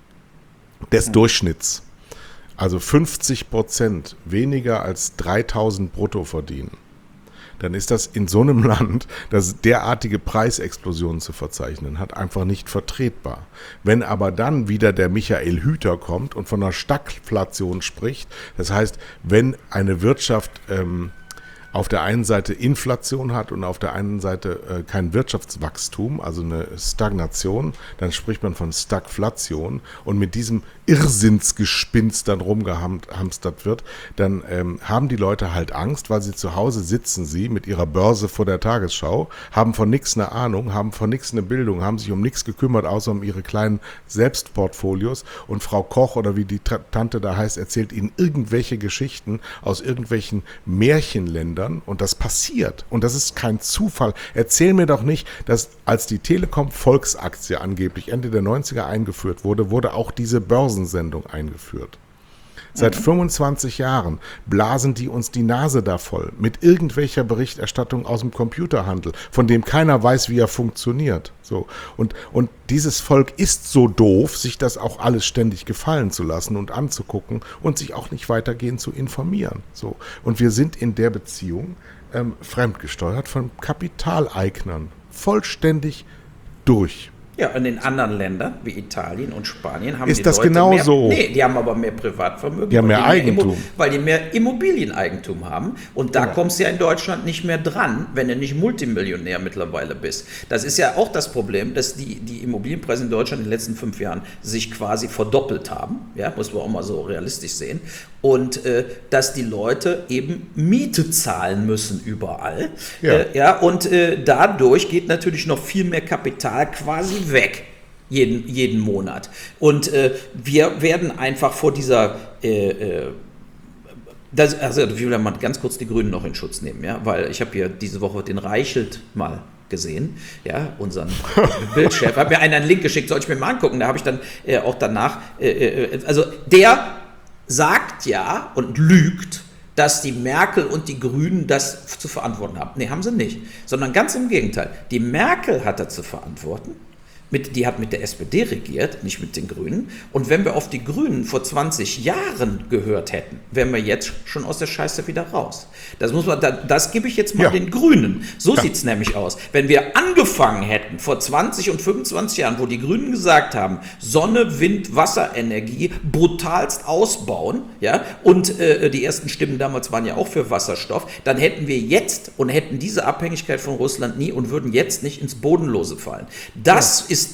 S1: des Durchschnitts, also 50% weniger als 3.000 brutto verdienen, dann ist das in so einem Land, das derartige Preisexplosionen zu verzeichnen hat, einfach nicht vertretbar. Wenn aber dann wieder der Michael Hüter kommt und von einer Stagflation spricht, das heißt, wenn eine Wirtschaft auf der einen Seite Inflation hat und auf der anderen Seite kein Wirtschaftswachstum, also eine Stagnation, dann spricht man von Stagflation, und mit diesem Irrsinnsgespinst dann rumgehamstert wird, dann haben die Leute halt Angst, weil sie zu Hause sitzen, sie mit ihrer Börse vor der Tagesschau, haben von nichts eine Ahnung, haben von nichts eine Bildung, haben sich um nichts gekümmert, außer um ihre kleinen Selbstportfolios, und Frau Koch oder wie die Tante da heißt, erzählt ihnen irgendwelche Geschichten aus irgendwelchen Märchenländern. Und das passiert. Und das ist kein Zufall. Erzähl mir doch nicht, dass als die Telekom Volksaktie angeblich Ende der 90er eingeführt wurde, wurde auch diese Börsensendung eingeführt. Seit 25 Jahren blasen die uns die Nase da voll mit irgendwelcher Berichterstattung aus dem Computerhandel, von dem keiner weiß, wie er funktioniert. So. Und dieses Volk ist so doof, sich das auch alles ständig gefallen zu lassen und anzugucken und sich auch nicht weitergehend zu informieren. So. Und wir sind in der Beziehung fremdgesteuert von Kapitaleignern, vollständig durch.
S2: Ja, in den anderen Ländern, wie Italien und Spanien, haben
S1: ist
S2: die
S1: das
S2: Leute
S1: mehr,
S2: nee, die haben aber mehr Privatvermögen.
S1: Die haben mehr Eigentum.
S2: Weil die mehr Immobilieneigentum haben. Und da kommst du ja in Deutschland nicht mehr dran, wenn du nicht Multimillionär mittlerweile bist. Das ist ja auch das Problem, dass die Immobilienpreise in Deutschland in den letzten 5 Jahren sich quasi verdoppelt haben. Ja, muss man auch mal so realistisch sehen. Und dass die Leute eben Miete zahlen müssen überall.
S1: Ja.
S2: Und dadurch geht natürlich noch viel mehr Kapital quasi weg, jeden Monat. Und wir werden einfach vor dieser, ich will ja mal ganz kurz die Grünen noch in Schutz nehmen, ja, weil ich habe hier diese Woche den Reichelt mal gesehen, ja, unseren Bildchef, hat mir einen Link geschickt, soll ich mir mal angucken, da habe ich dann auch danach, also der sagt ja und lügt, dass die Merkel und die Grünen das zu verantworten haben. Nee, haben sie nicht, sondern ganz im Gegenteil. Die Merkel hat das zu verantworten. Die hat mit der SPD regiert, nicht mit den Grünen. Und wenn wir auf die Grünen vor 20 Jahren gehört hätten, wären wir jetzt schon aus der Scheiße wieder raus. Das gebe ich jetzt mal den Grünen. So sieht es nämlich aus. Wenn wir angefangen hätten vor 20 und 25 Jahren, wo die Grünen gesagt haben, Sonne, Wind, Wasserenergie brutalst ausbauen, ja, und die ersten Stimmen damals waren ja auch für Wasserstoff, dann hätten wir jetzt und hätten diese Abhängigkeit von Russland nie und würden jetzt nicht ins Bodenlose fallen. Das ist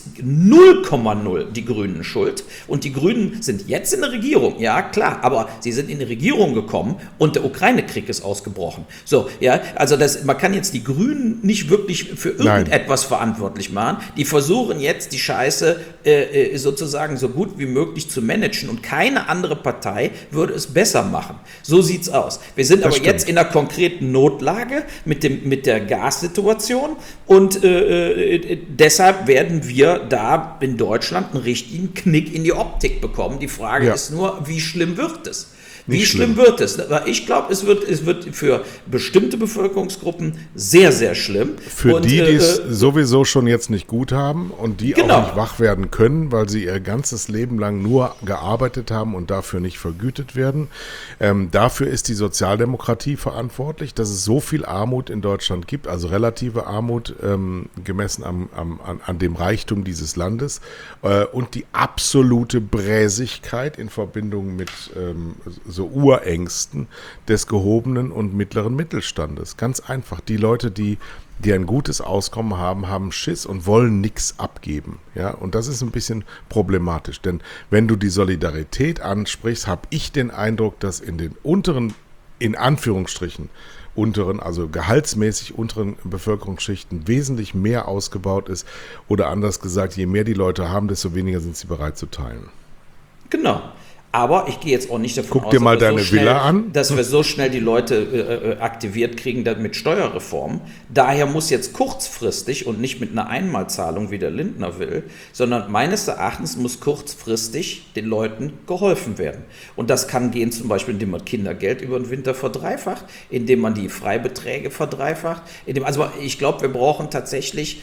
S2: 0,0 die Grünen schuld, und die Grünen sind jetzt in der Regierung, ja klar, aber sie sind in die Regierung gekommen und der Ukraine-Krieg ist ausgebrochen. So, ja, also man kann jetzt die Grünen nicht wirklich für irgendetwas verantwortlich machen. Die versuchen jetzt die Scheiße sozusagen so gut wie möglich zu managen, und keine andere Partei würde es besser machen. So sieht's aus. Wir sind aber jetzt in einer konkreten Notlage mit der Gassituation, und deshalb werden wir wir da in Deutschland einen richtigen Knick in die Optik bekommen. Die Frage ist nur, wie schlimm wird es? Wie schlimm wird es? Ich glaube, es wird für bestimmte Bevölkerungsgruppen sehr, sehr schlimm.
S1: Für die es sowieso schon jetzt nicht gut haben und die auch nicht wach werden können, weil sie ihr ganzes Leben lang nur gearbeitet haben und dafür nicht vergütet werden. Dafür ist die Sozialdemokratie verantwortlich, dass es so viel Armut in Deutschland gibt, also relative Armut gemessen an dem Reichtum dieses Landes und die absolute Bräsigkeit in Verbindung mit so Urängsten des gehobenen und mittleren Mittelstandes. Ganz einfach. Die Leute, die ein gutes Auskommen haben, haben Schiss und wollen nichts abgeben. Ja? Und das ist ein bisschen problematisch. Denn wenn du die Solidarität ansprichst, habe ich den Eindruck, dass in den unteren, in Anführungsstrichen, also gehaltsmäßig unteren Bevölkerungsschichten wesentlich mehr ausgebaut ist. Oder anders gesagt, je mehr die Leute haben, desto weniger sind sie bereit zu teilen.
S2: Genau. Aber ich gehe jetzt auch nicht davon
S1: aus,
S2: dass wir so schnell die Leute aktiviert kriegen mit Steuerreform. Daher muss jetzt kurzfristig und nicht mit einer Einmalzahlung, wie der Lindner will, sondern meines Erachtens muss kurzfristig den Leuten geholfen werden. Und das kann gehen zum Beispiel, indem man Kindergeld über den Winter verdreifacht, indem man die Freibeträge verdreifacht. Also ich glaube, wir brauchen tatsächlich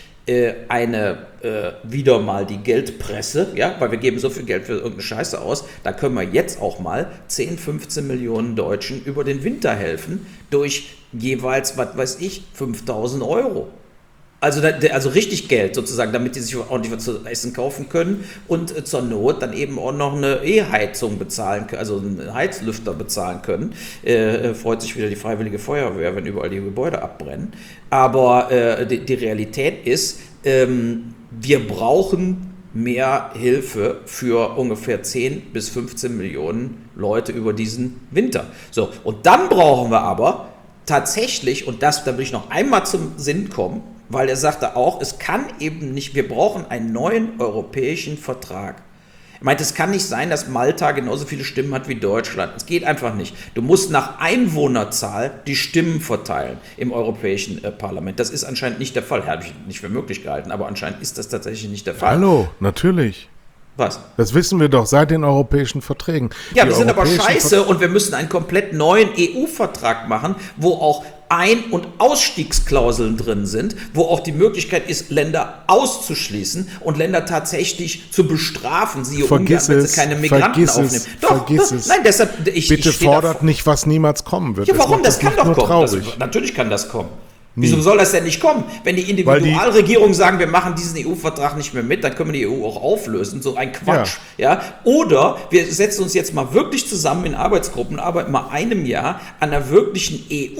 S2: wieder mal die Geldpresse, ja, weil wir geben so viel Geld für irgendeine Scheiße aus, da können wir jetzt auch mal 10, 15 Millionen Deutschen über den Winter helfen, durch jeweils, 5.000 Euro. Also richtig Geld sozusagen, damit die sich ordentlich was zu essen kaufen können und zur Not dann eben auch noch eine E-Heizung bezahlen können, also einen Heizlüfter bezahlen können. Freut sich wieder die Freiwillige Feuerwehr, wenn überall die Gebäude abbrennen. Aber die Realität ist, wir brauchen mehr Hilfe für ungefähr 10 bis 15 Millionen Leute über diesen Winter. So, und dann brauchen wir aber tatsächlich, und da will ich noch einmal zum Sinn kommen, weil er sagte auch, es kann eben nicht, wir brauchen einen neuen europäischen Vertrag. Er meinte, es kann nicht sein, dass Malta genauso viele Stimmen hat wie Deutschland. Es geht einfach nicht. Du musst nach Einwohnerzahl die Stimmen verteilen im Europäischen Parlament. Das ist anscheinend nicht der Fall. Habe ich nicht für möglich gehalten, aber anscheinend ist das tatsächlich nicht der Fall.
S1: Hallo, natürlich.
S2: Was?
S1: Das wissen wir doch seit den europäischen Verträgen.
S2: Ja, wir sind aber scheiße und wir müssen einen komplett neuen EU-Vertrag machen, wo auch Ein- und Ausstiegsklauseln drin sind, wo auch die Möglichkeit ist, Länder auszuschließen und Länder tatsächlich zu bestrafen, siehe Ungarn, wenn sie keine Migranten aufnehmen.
S1: Vergiss es.
S2: Nein, deshalb,
S1: bitte fordert nicht, was niemals kommen wird.
S2: Ja, warum? Das kann doch kommen. Natürlich kann das kommen. Wieso soll das denn nicht kommen? Wenn die Individualregierungen sagen, wir machen diesen EU-Vertrag nicht mehr mit, dann können wir die EU auch auflösen. So ein Quatsch. Ja. Oder wir setzen uns jetzt mal wirklich zusammen in Arbeitsgruppen, arbeiten mal einem Jahr an einer wirklichen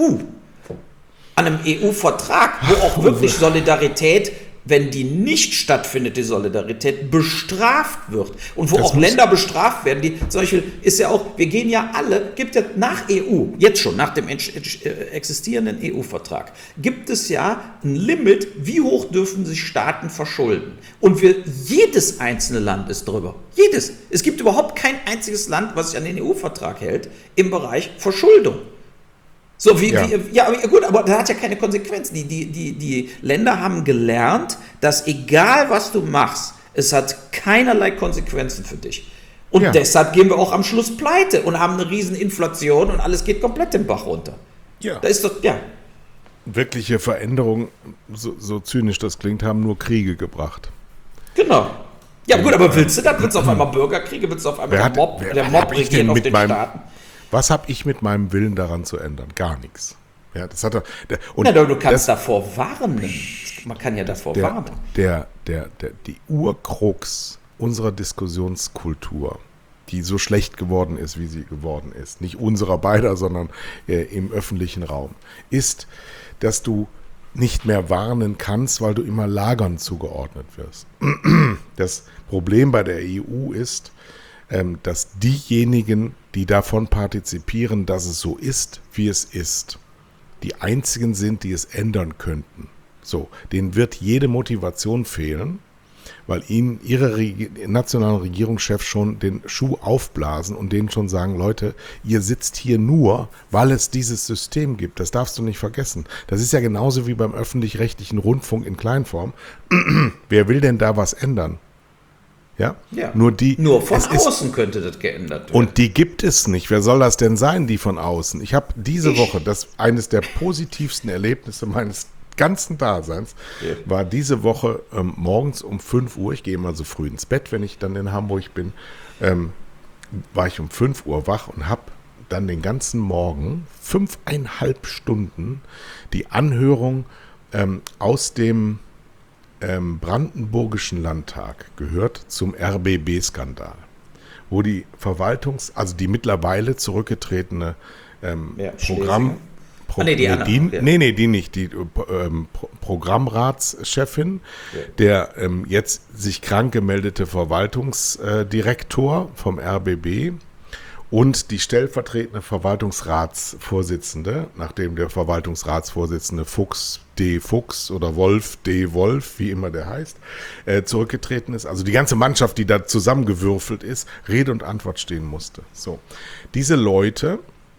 S2: an einem EU-Vertrag, wo auch wirklich Solidarität, wenn die nicht stattfindet, die Solidarität bestraft wird und wo auch Länder bestraft werden, die zum Beispiel ist ja auch, wir gehen ja alle, gibt ja nach EU, jetzt schon, nach dem existierenden EU-Vertrag, gibt es ja ein Limit, wie hoch dürfen sich Staaten verschulden. Und jedes einzelne Land ist drüber. Jedes. Es gibt überhaupt kein einziges Land, was sich an den EU-Vertrag hält, im Bereich Verschuldung. So gut, aber das hat ja keine Konsequenzen. Die Länder haben gelernt, dass egal was du machst, es hat keinerlei Konsequenzen für dich. Und deshalb gehen wir auch am Schluss pleite und haben eine riesen Inflation und alles geht komplett den Bach runter.
S1: Ja.
S2: Da ist doch,
S1: wirkliche Veränderungen, so zynisch das klingt, haben nur Kriege gebracht.
S2: Genau. Ja gut, aber willst du das? Willst du auf einmal Bürgerkriege? Willst du auf einmal der Mob regiert auf den Staaten?
S1: Was habe ich mit meinem Willen daran zu ändern? Gar nichts. Ja, das hat er.
S2: Du kannst davor warnen. Man kann ja davor warnen.
S1: Die Urkrux unserer Diskussionskultur, die so schlecht geworden ist, wie sie geworden ist, nicht unserer beider, sondern im öffentlichen Raum, ist, dass du nicht mehr warnen kannst, weil du immer Lagern zugeordnet wirst. Das Problem bei der EU ist, dass diejenigen, die davon partizipieren, dass es so ist, wie es ist, die einzigen sind, die es ändern könnten. So, denen wird jede Motivation fehlen, weil ihnen ihre nationalen Regierungschefs schon den Schuh aufblasen und denen schon sagen, Leute, ihr sitzt hier nur, weil es dieses System gibt. Das darfst du nicht vergessen. Das ist ja genauso wie beim öffentlich-rechtlichen Rundfunk in Kleinform. Wer will denn da was ändern? Ja?
S2: Nur von außen könnte das geändert werden.
S1: Und die gibt es nicht. Wer soll das denn sein, die von außen? Ich habe diese Woche, eines der positivsten Erlebnisse meines ganzen Daseins, war diese Woche morgens um 5 Uhr, ich gehe immer so früh ins Bett, wenn ich dann in Hamburg bin, war ich um 5 Uhr wach und habe dann den ganzen Morgen 5,5 Stunden die Anhörung aus dem Brandenburgischen Landtag gehört zum RBB-Skandal, wo die die mittlerweile zurückgetretene Programmratschefin, der jetzt sich krank gemeldete Verwaltungsdirektor vom RBB und die stellvertretende Verwaltungsratsvorsitzende, nachdem der Verwaltungsratsvorsitzende Fuchs D. Fuchs oder Wolf D. Wolf, wie immer der heißt, zurückgetreten ist. Also die ganze Mannschaft, die da zusammengewürfelt ist, Rede und Antwort stehen musste. So, diese Leute,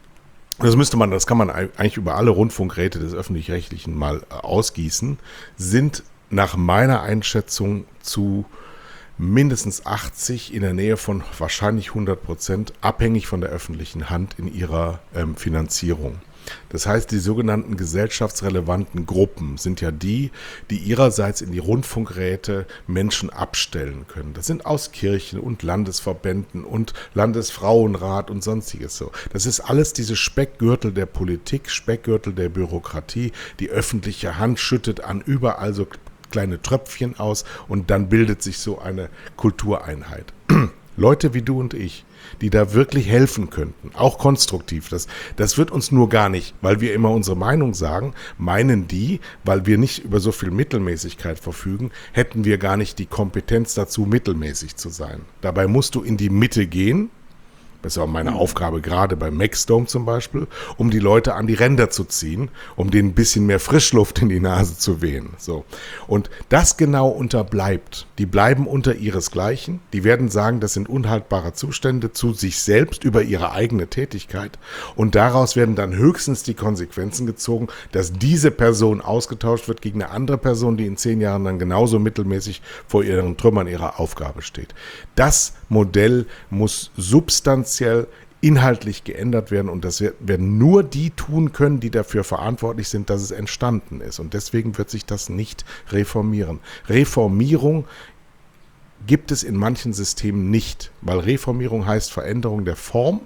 S1: das kann man eigentlich über alle Rundfunkräte des Öffentlich-Rechtlichen mal ausgießen, sind nach meiner Einschätzung zu mindestens 80, in der Nähe von wahrscheinlich 100% abhängig von der öffentlichen Hand in ihrer Finanzierung. Das heißt, die sogenannten gesellschaftsrelevanten Gruppen sind ja die ihrerseits in die Rundfunkräte Menschen abstellen können. Das sind aus Kirchen und Landesverbänden und Landesfrauenrat und sonstiges so. Das ist alles diese Speckgürtel der Politik, Speckgürtel der Bürokratie. Die öffentliche Hand schüttet an überall so kleine Tröpfchen aus und dann bildet sich so eine Kultureinheit. Leute wie du und ich, die da wirklich helfen könnten, auch konstruktiv. Das wird uns nur gar nicht, weil wir immer unsere Meinung sagen, meinen die, weil wir nicht über so viel Mittelmäßigkeit verfügen, hätten wir gar nicht die Kompetenz dazu, mittelmäßig zu sein. Dabei musst du in die Mitte gehen. Das ist auch meine Aufgabe, gerade beim Maxdome zum Beispiel, um die Leute an die Ränder zu ziehen, um denen ein bisschen mehr Frischluft in die Nase zu wehen. So. Und das genau unterbleibt. Die bleiben unter ihresgleichen. Die werden sagen, das sind unhaltbare Zustände zu sich selbst über ihre eigene Tätigkeit. Und daraus werden dann höchstens die Konsequenzen gezogen, dass diese Person ausgetauscht wird gegen eine andere Person, die in 10 Jahren dann genauso mittelmäßig vor ihren Trümmern ihrer Aufgabe steht. Das Modell muss substanziell inhaltlich geändert werden und das werden nur die tun können, die dafür verantwortlich sind, dass es entstanden ist. Und deswegen wird sich das nicht reformieren. Reformierung gibt es in manchen Systemen nicht, weil Reformierung heißt Veränderung der Form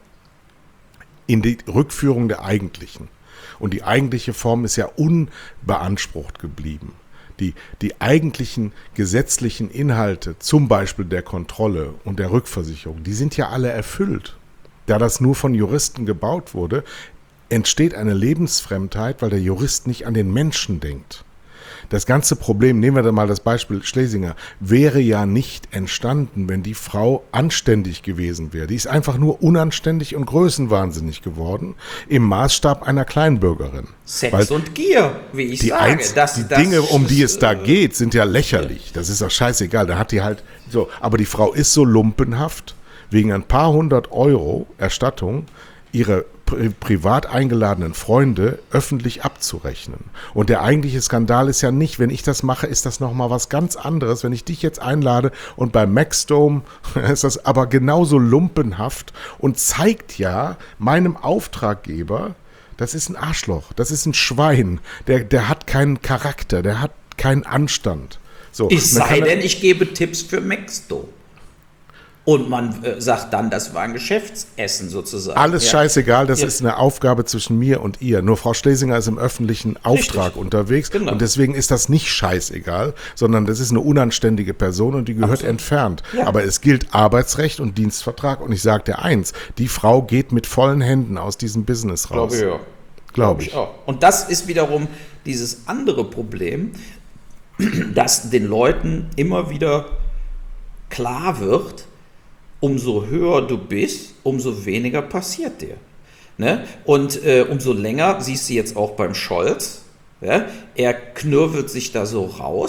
S1: in die Rückführung der eigentlichen. Und die eigentliche Form ist ja unbeansprucht geblieben. Die eigentlichen gesetzlichen Inhalte, zum Beispiel der Kontrolle und der Rückversicherung, die sind ja alle erfüllt. Da das nur von Juristen gebaut wurde, entsteht eine Lebensfremdheit, weil der Jurist nicht an den Menschen denkt. Das ganze Problem, nehmen wir da mal das Beispiel Schlesinger, wäre ja nicht entstanden, wenn die Frau anständig gewesen wäre. Die ist einfach nur unanständig und größenwahnsinnig geworden im Maßstab einer Kleinbürgerin.
S2: Sex und Gier, wie ich sage.
S1: Die Dinge, um die es da geht, sind ja lächerlich. Das ist doch scheißegal. Da hat die halt so. Aber die Frau ist so lumpenhaft, wegen ein paar 100 Euro Erstattung ihre privat eingeladenen Freunde öffentlich abzurechnen. Und der eigentliche Skandal ist ja nicht, wenn ich das mache, ist das nochmal was ganz anderes. Wenn ich dich jetzt einlade und beim Maxdome ist das aber genauso lumpenhaft und zeigt ja meinem Auftraggeber, das ist ein Arschloch, das ist ein Schwein, der hat keinen Charakter, der hat keinen Anstand. So,
S2: es sei denn, ich gebe Tipps für Maxdome. Und man sagt dann, das war ein Geschäftsessen sozusagen.
S1: Alles scheißegal, das ist eine Aufgabe zwischen mir und ihr. Nur Frau Schlesinger ist im öffentlichen Auftrag unterwegs und deswegen ist das nicht scheißegal, sondern das ist eine unanständige Person und die gehört entfernt. Ja. Aber es gilt Arbeitsrecht und Dienstvertrag und ich sage dir eins, die Frau geht mit vollen Händen aus diesem Business raus. Glaube ich auch.
S2: Und das ist wiederum dieses andere Problem, dass den Leuten immer wieder klar wird, umso höher du bist, umso weniger passiert dir. Ne? Und umso länger, siehst du jetzt auch beim Scholz, ja, er knirwelt sich da so raus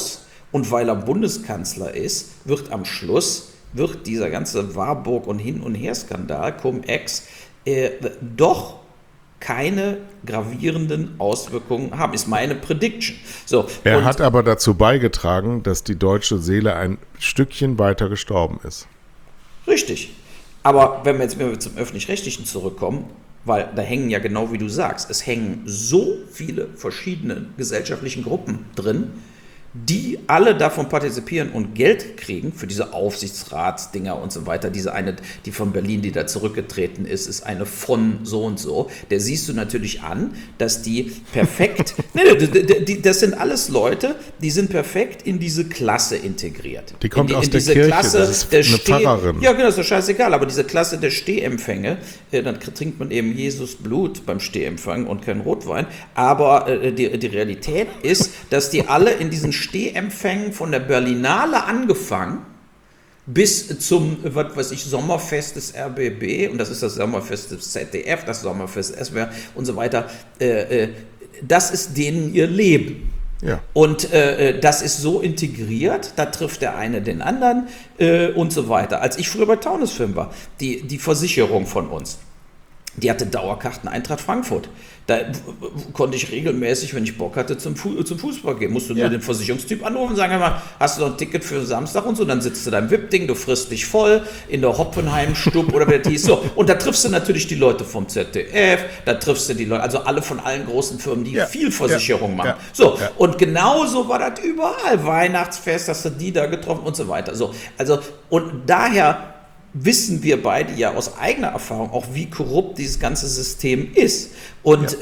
S2: Und weil er Bundeskanzler ist, wird am Schluss, dieser ganze Warburg- und Hin- und Her-Skandal, Cum-Ex, doch keine gravierenden Auswirkungen haben, ist meine Prediction. So,
S1: er hat aber dazu beigetragen, dass die deutsche Seele ein Stückchen weiter gestorben ist.
S2: Richtig. Aber wenn wir jetzt zum Öffentlich-Rechtlichen zurückkommen, weil da hängen ja genau wie du sagst, es hängen so viele verschiedene gesellschaftlichen Gruppen drin, die alle davon partizipieren und Geld kriegen für diese Aufsichtsratsdinger und so weiter. Diese eine, die von Berlin, die da zurückgetreten ist, ist eine von so und so. Der siehst du natürlich an, dass die perfekt, das sind alles Leute, die sind perfekt in diese Klasse integriert.
S1: Die kommt aus der
S2: diese
S1: Kirche,
S2: Klasse
S1: das ist eine Pfarrerin.
S2: Ja, genau, ist doch scheißegal, aber diese Klasse der Stehempfänge, dann trinkt man eben Jesus Blut beim Stehempfang und kein Rotwein, aber die Realität ist, dass die alle in diesen Stehempfängen von der Berlinale angefangen bis zum, was weiß ich, Sommerfest des RBB, und das ist das Sommerfest des ZDF, das Sommerfest des SWR und so weiter, das ist denen ihr Leben.
S1: Ja.
S2: Und das ist so integriert, da trifft der eine den anderen und so weiter. Als ich früher bei Taunus-Film war, die Versicherung von uns, die hatte Dauerkarten Eintracht Frankfurt. Da konnte ich regelmäßig, wenn ich Bock hatte, zum Fußball gehen. Musst du nur den Versicherungstyp anrufen und sagen, mal, hast du noch ein Ticket für Samstag und so, dann sitzt du da im VIP-Ding, du frisst dich voll in der Hoppenheim-Stub oder wer das hieß. So. Und da triffst du natürlich die Leute vom ZDF, da triffst du die Leute, also alle von allen großen Firmen, die viel Versicherung machen. So, und genauso war das überall. Weihnachtsfest, hast du die da getroffen und so weiter. So, also, und daher wissen wir beide ja aus eigener Erfahrung auch, wie korrupt dieses ganze System ist. Und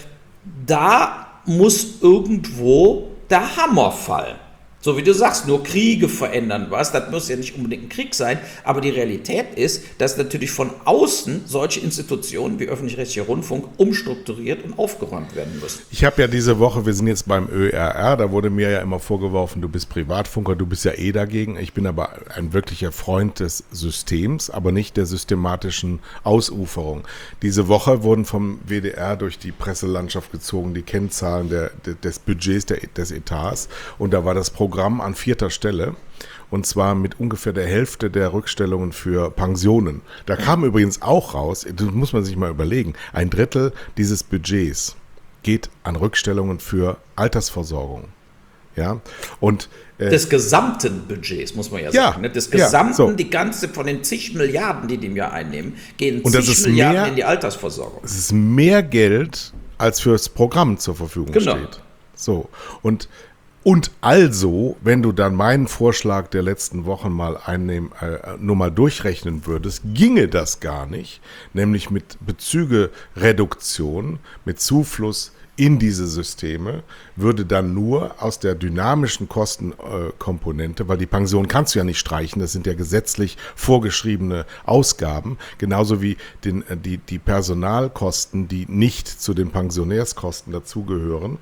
S2: da muss irgendwo der Hammer fallen. So wie du sagst, nur Kriege verändern was. Das muss ja nicht unbedingt ein Krieg sein, aber die Realität ist, dass natürlich von außen solche Institutionen wie öffentlich-rechtlicher Rundfunk umstrukturiert und aufgeräumt werden müssen.
S1: Ich habe ja diese Woche, wir sind jetzt beim ÖRR, da wurde mir ja immer vorgeworfen, du bist Privatfunker, du bist ja dagegen. Ich bin aber ein wirklicher Freund des Systems, aber nicht der systematischen Ausuferung. Diese Woche wurden vom WDR durch die Presselandschaft gezogen, die Kennzahlen des Budgets, des Etats, und da war das Programm an 4. Stelle, und zwar mit ungefähr der Hälfte der Rückstellungen für Pensionen. Da kam übrigens auch raus, das muss man sich mal überlegen, 1/3 dieses Budgets geht an Rückstellungen für Altersversorgung. Ja, und
S2: des gesamten Budgets, muss man ja sagen. Ne? Des gesamten,
S1: so.
S2: Die ganze von den zig Milliarden, die im Jahr einnehmen, gehen
S1: und
S2: zig Milliarden in die Altersversorgung.
S1: Es ist mehr Geld, als fürs Programm zur Verfügung steht. So, und also, wenn du dann meinen Vorschlag der letzten Wochen mal nur mal durchrechnen würdest, ginge das gar nicht, nämlich mit Bezügereduktion, mit Zufluss in diese Systeme, würde dann nur aus der dynamischen Kostenkomponente, weil die Pension kannst du ja nicht streichen, das sind ja gesetzlich vorgeschriebene Ausgaben, genauso wie die Personalkosten, die nicht zu den Pensionärskosten dazugehören,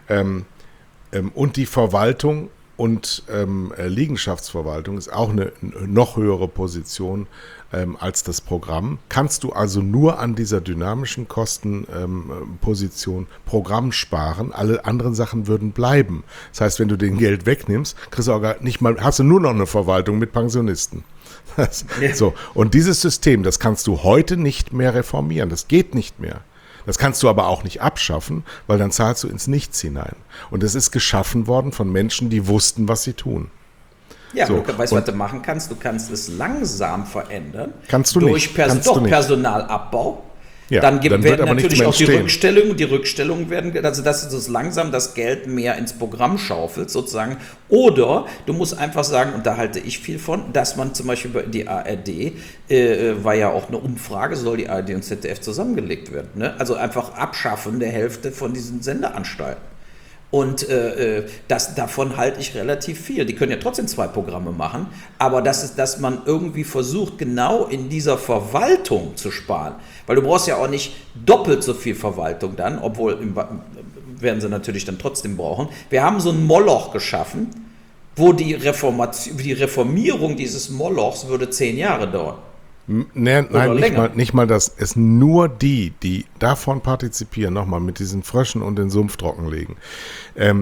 S1: und die Verwaltung und Liegenschaftsverwaltung ist auch eine noch höhere Position als das Programm. Kannst du also nur an dieser dynamischen Kostenposition Programm sparen, alle anderen Sachen würden bleiben. Das heißt, wenn du den Geld wegnimmst, kriegst du auch gar nicht mal, hast du nur noch eine Verwaltung mit Pensionisten. So. Und dieses System, das kannst du heute nicht mehr reformieren, das geht nicht mehr. Das kannst du aber auch nicht abschaffen, weil dann zahlst du ins Nichts hinein. Und es ist geschaffen worden von Menschen, die wussten, was sie tun.
S2: Ja, so. Du weißt, was du machen kannst. Du kannst es langsam verändern.
S1: Kannst du nicht.
S2: Personalabbau. Ja, dann werden natürlich auch die Rückstellungen werden, also dass es langsam das Geld mehr ins Programm schaufelt sozusagen. Oder du musst einfach sagen, und da halte ich viel von, dass man zum Beispiel bei die ARD, war ja auch eine Umfrage, soll die ARD und ZDF zusammengelegt werden. Ne? Also einfach Abschaffen der Hälfte von diesen Sendeanstalten. Und davon halte ich relativ viel. Die können ja trotzdem 2 Programme machen, aber dass man irgendwie versucht, genau in dieser Verwaltung zu sparen. Weil du brauchst ja auch nicht doppelt so viel Verwaltung dann, obwohl werden sie natürlich dann trotzdem brauchen. Wir haben so ein Moloch geschaffen, wo die Reformierung dieses Molochs würde 10 Jahre dauern.
S1: Nein, nicht mal das. Es nur die davon partizipieren, nochmal mit diesen Fröschen und den Sumpf trockenlegen,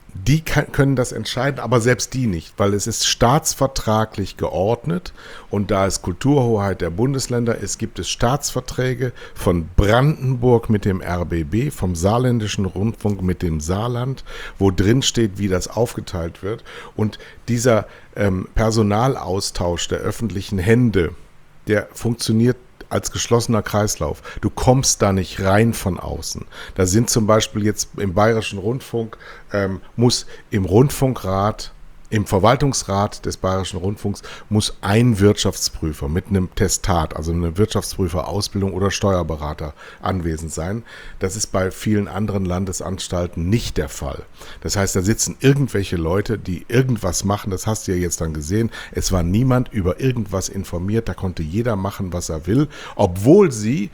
S1: Die können das entscheiden, aber selbst die nicht, weil es ist staatsvertraglich geordnet und da es Kulturhoheit der Bundesländer ist, gibt es Staatsverträge von Brandenburg mit dem RBB, vom Saarländischen Rundfunk mit dem Saarland, wo drin steht, wie das aufgeteilt wird. Und dieser Personalaustausch der öffentlichen Hände, der funktioniert als geschlossener Kreislauf. Du kommst da nicht rein von außen. Da sind zum Beispiel jetzt im Bayerischen Rundfunk, muss im Rundfunkrat, im Verwaltungsrat des Bayerischen Rundfunks muss ein Wirtschaftsprüfer mit einem Testat, also eine Wirtschaftsprüferausbildung oder Steuerberater anwesend sein. Das ist bei vielen anderen Landesanstalten nicht der Fall. Das heißt, da sitzen irgendwelche Leute, die irgendwas machen, das hast du ja jetzt dann gesehen. Es war niemand über irgendwas informiert, da konnte jeder machen, was er will, obwohl sie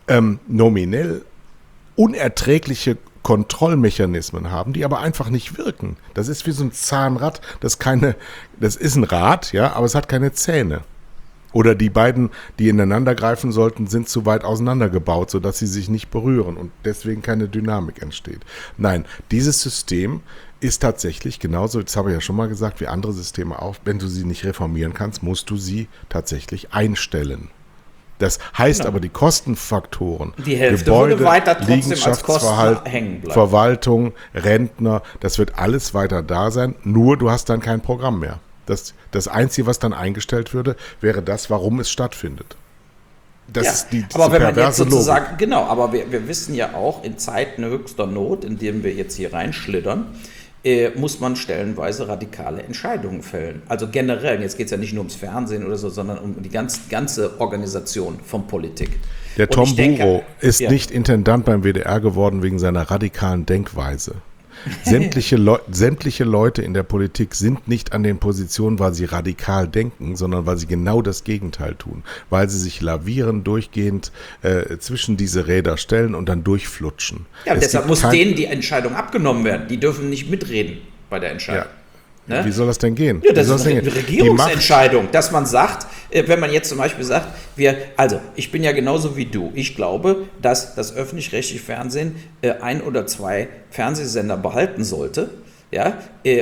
S1: nominell unerträgliche Kontrollmechanismen haben, die aber einfach nicht wirken. Das ist wie so ein Zahnrad, das ist ein Rad, ja, aber es hat keine Zähne. Oder die beiden, die ineinander greifen sollten, sind zu weit auseinandergebaut, sodass sie sich nicht berühren und deswegen keine Dynamik entsteht. Nein, dieses System ist tatsächlich genauso, das habe ich ja schon mal gesagt, wie andere Systeme auch, wenn du sie nicht reformieren kannst, musst du sie tatsächlich einstellen. Das heißt aber, die Kostenfaktoren,
S2: die Hälfte
S1: Gebäude,
S2: würde weiter trotzdem als
S1: Liegenschaftsverhalt,
S2: Kosten hängen bleiben.
S1: Verwaltung, Rentner, das wird alles weiter da sein, nur du hast dann kein Programm mehr. Das Einzige, was dann eingestellt würde, wäre das, warum es stattfindet. Das ist die
S2: aber wenn man jetzt
S1: perverse
S2: sozusagen,
S1: Logik.
S2: genau, aber wir wissen ja auch, in Zeiten höchster Not, in denen wir jetzt hier reinschlittern, muss man stellenweise radikale Entscheidungen fällen. Also generell, jetzt geht es ja nicht nur ums Fernsehen oder so, sondern um die ganze Organisation von Politik.
S1: Der Tom Buro ist nicht Intendant beim WDR geworden wegen seiner radikalen Denkweise. Sämtliche Leute in der Politik sind nicht an den Positionen, weil sie radikal denken, sondern weil sie genau das Gegenteil tun. Weil sie sich lavieren, durchgehend zwischen diese Räder stellen und dann durchflutschen.
S2: Ja, deshalb muss denen die Entscheidung abgenommen werden. Die dürfen nicht mitreden bei der Entscheidung.
S1: Ja. Ne? Wie soll das denn gehen?
S2: Ja, das ist eine Regierungsentscheidung, dass man sagt, wenn man jetzt zum Beispiel sagt, ich bin ja genauso wie du. Ich glaube, dass das öffentlich-rechtliche Fernsehen 1 oder 2 Fernsehsender behalten sollte, ja,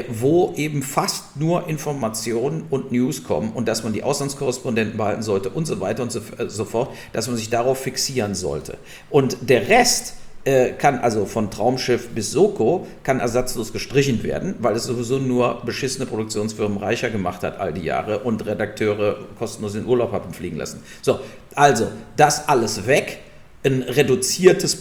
S2: wo eben fast nur Informationen und News kommen und dass man die Auslandskorrespondenten behalten sollte und so weiter und so fort, dass man sich darauf fixieren sollte. Und der Rest kann also von Traumschiff bis Soko kann ersatzlos gestrichen werden, weil es sowieso nur beschissene Produktionsfirmen reicher gemacht hat all die Jahre und Redakteure kostenlos in Urlaub haben fliegen lassen. So, also das alles weg, ein reduziertes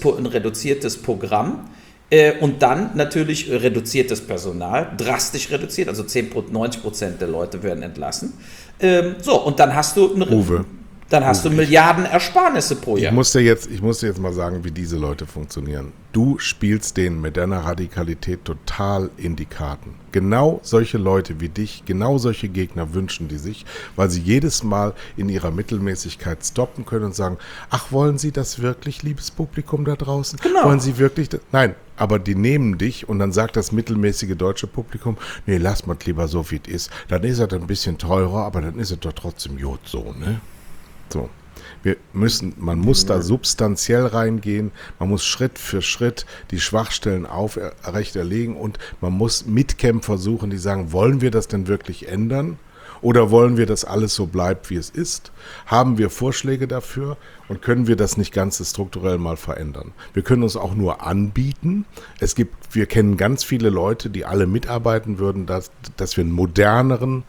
S2: Programm und dann natürlich reduziertes Personal, drastisch reduziert, also 90% der Leute werden entlassen. Und dann hast du Milliarden Ersparnisse pro Jahr.
S1: Ich muss dir jetzt mal sagen, wie diese Leute funktionieren. Du spielst denen mit deiner Radikalität total in die Karten. Genau solche Leute wie dich, genau solche Gegner wünschen die sich, weil sie jedes Mal in ihrer Mittelmäßigkeit stoppen können und sagen, ach, wollen Sie das wirklich, liebes Publikum da draußen?
S2: Genau.
S1: Wollen Sie wirklich das? Nein, aber die nehmen dich und dann sagt das mittelmäßige deutsche Publikum, nee, lass mal lieber so, wie es ist. Dann ist er ein bisschen teurer, aber dann ist er doch trotzdem gut so, ne? So. Man muss da substanziell reingehen, man muss Schritt für Schritt die Schwachstellen aufrechterlegen und man muss Mitkämpfer suchen, die sagen, wollen wir das denn wirklich ändern oder wollen wir, dass alles so bleibt, wie es ist? Haben wir Vorschläge dafür und können wir das nicht ganz strukturell mal verändern? Wir können uns auch nur anbieten. Wir kennen ganz viele Leute, die alle mitarbeiten würden, dass wir einen moderneren